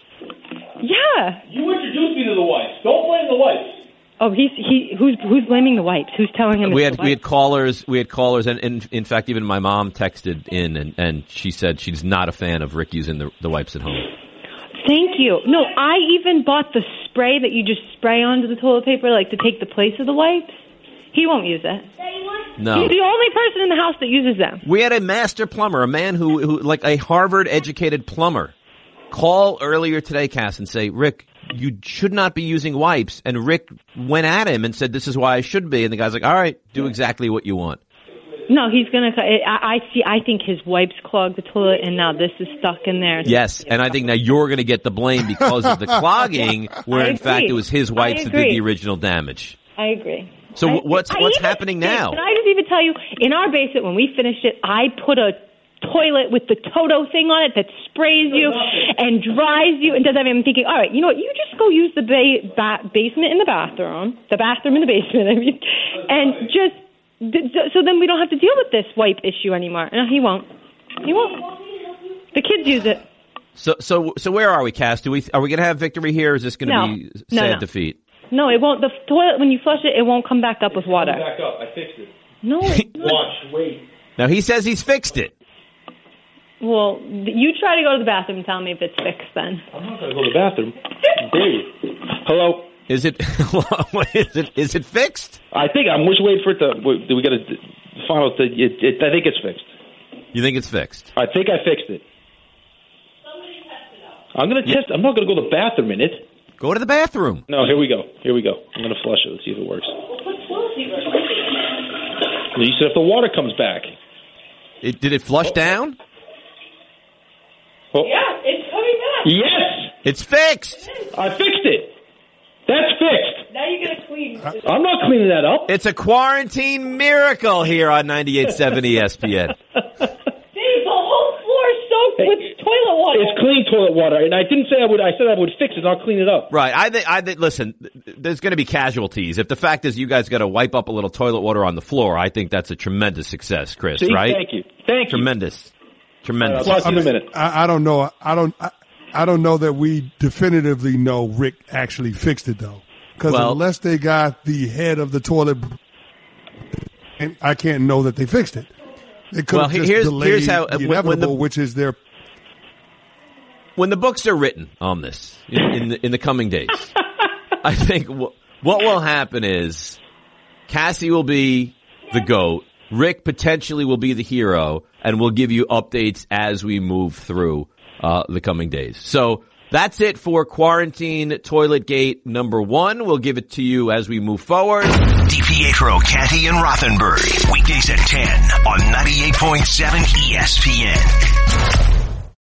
M: Yeah.
K: You introduced me to the wife. Don't blame the wife.
M: Oh, who's blaming the wipes? Who's telling him?
C: We had callers, and in fact, even my mom texted in, and she said she's not a fan of Rick using the wipes at home.
M: Thank you. No, I even bought the spray that you just spray onto the toilet paper, like to take the place of the wipes. He won't use it.
C: No.
M: He's the only person in the house that uses them.
C: We had a master plumber, a man who like a Harvard-educated plumber, call earlier today, Cass, and say, Rick, you should not be using wipes. And Rick went at him and said, this is why I should be. And the guy's like, all right, do exactly what you want.
M: No, he's going to. I think his wipes clogged the toilet, and now this is stuck in there.
C: Yes, and I think now you're going to get the blame because of the clogging, where in fact it was his wipes that did the original damage.
M: I agree.
C: So what's happening now?
M: Can I just even tell you, in our basement, when we finished it, I put a toilet with the Toto thing on it that sprays you and dries you and does everything. I'm thinking, all right, you know what? You just go use the basement in the bathroom in the basement, I mean, and just. So then we don't have to deal with this wipe issue anymore. No, he won't. He won't. The kids use it.
C: So where are we, Cass? Are we going to have victory here? Or is this going to be sad defeat?
M: No, it won't. The toilet, when you flush it, it won't come back up with water.
K: Back up. I fixed it.
M: No.
K: Watch. Wait.
C: Now he says he's fixed it.
M: Well, you try to go to the bathroom and tell me if it's fixed. Then
K: I'm not going to go to the bathroom. Dave. Hello.
C: Is it fixed?
K: I think I'm just waiting for it to. We got to find out. I think it's fixed.
C: You think it's fixed?
K: I think I fixed it.
L: Somebody test it out.
K: I'm going to test. I'm not going to go to the bathroom in it.
C: Go to the bathroom.
K: No, here we go. I'm going to flush it. Let's see if it works. You said if the water comes back.
C: Did it flush down?
K: Oh.
L: Yeah, it's coming back.
K: Yes.
C: It's fixed.
K: I fixed it. That's fixed.
L: Now you're going to clean.
K: I'm not cleaning that up.
C: It's a quarantine miracle here on 98.7 ESPN.
L: The whole floor is soaked with toilet water.
K: It's clean toilet water, and I didn't say I would. I said I would fix it, not clean it up.
C: Right. I think. Listen, there's going to be casualties. If the fact is you guys got to wipe up a little toilet water on the floor, I think that's a tremendous success, Chris.
K: See,
C: right?
K: Thank you. Tremendous.
C: Tremendous.
K: I'll talk to you in a minute.
E: I don't know. I don't know that we definitively know Rick actually fixed it though, because unless they got the head of the toilet, I can't know that they fixed it. They could have just delayed the inevitable, which is their.
C: When the books are written on this in the coming days, I think what will happen is Cassie will be the GOAT. Rick potentially will be the hero, and we'll give you updates as we move through the coming days. So That's it for Quarantine Toilet Gate number 1. We'll give it to you for Quarantine Toilet Gate number 2. We'll give it to you as we move forward.
B: DiPietro, Canty, and Rothenberg. Weekdays at 10 on 98.7 ESPN.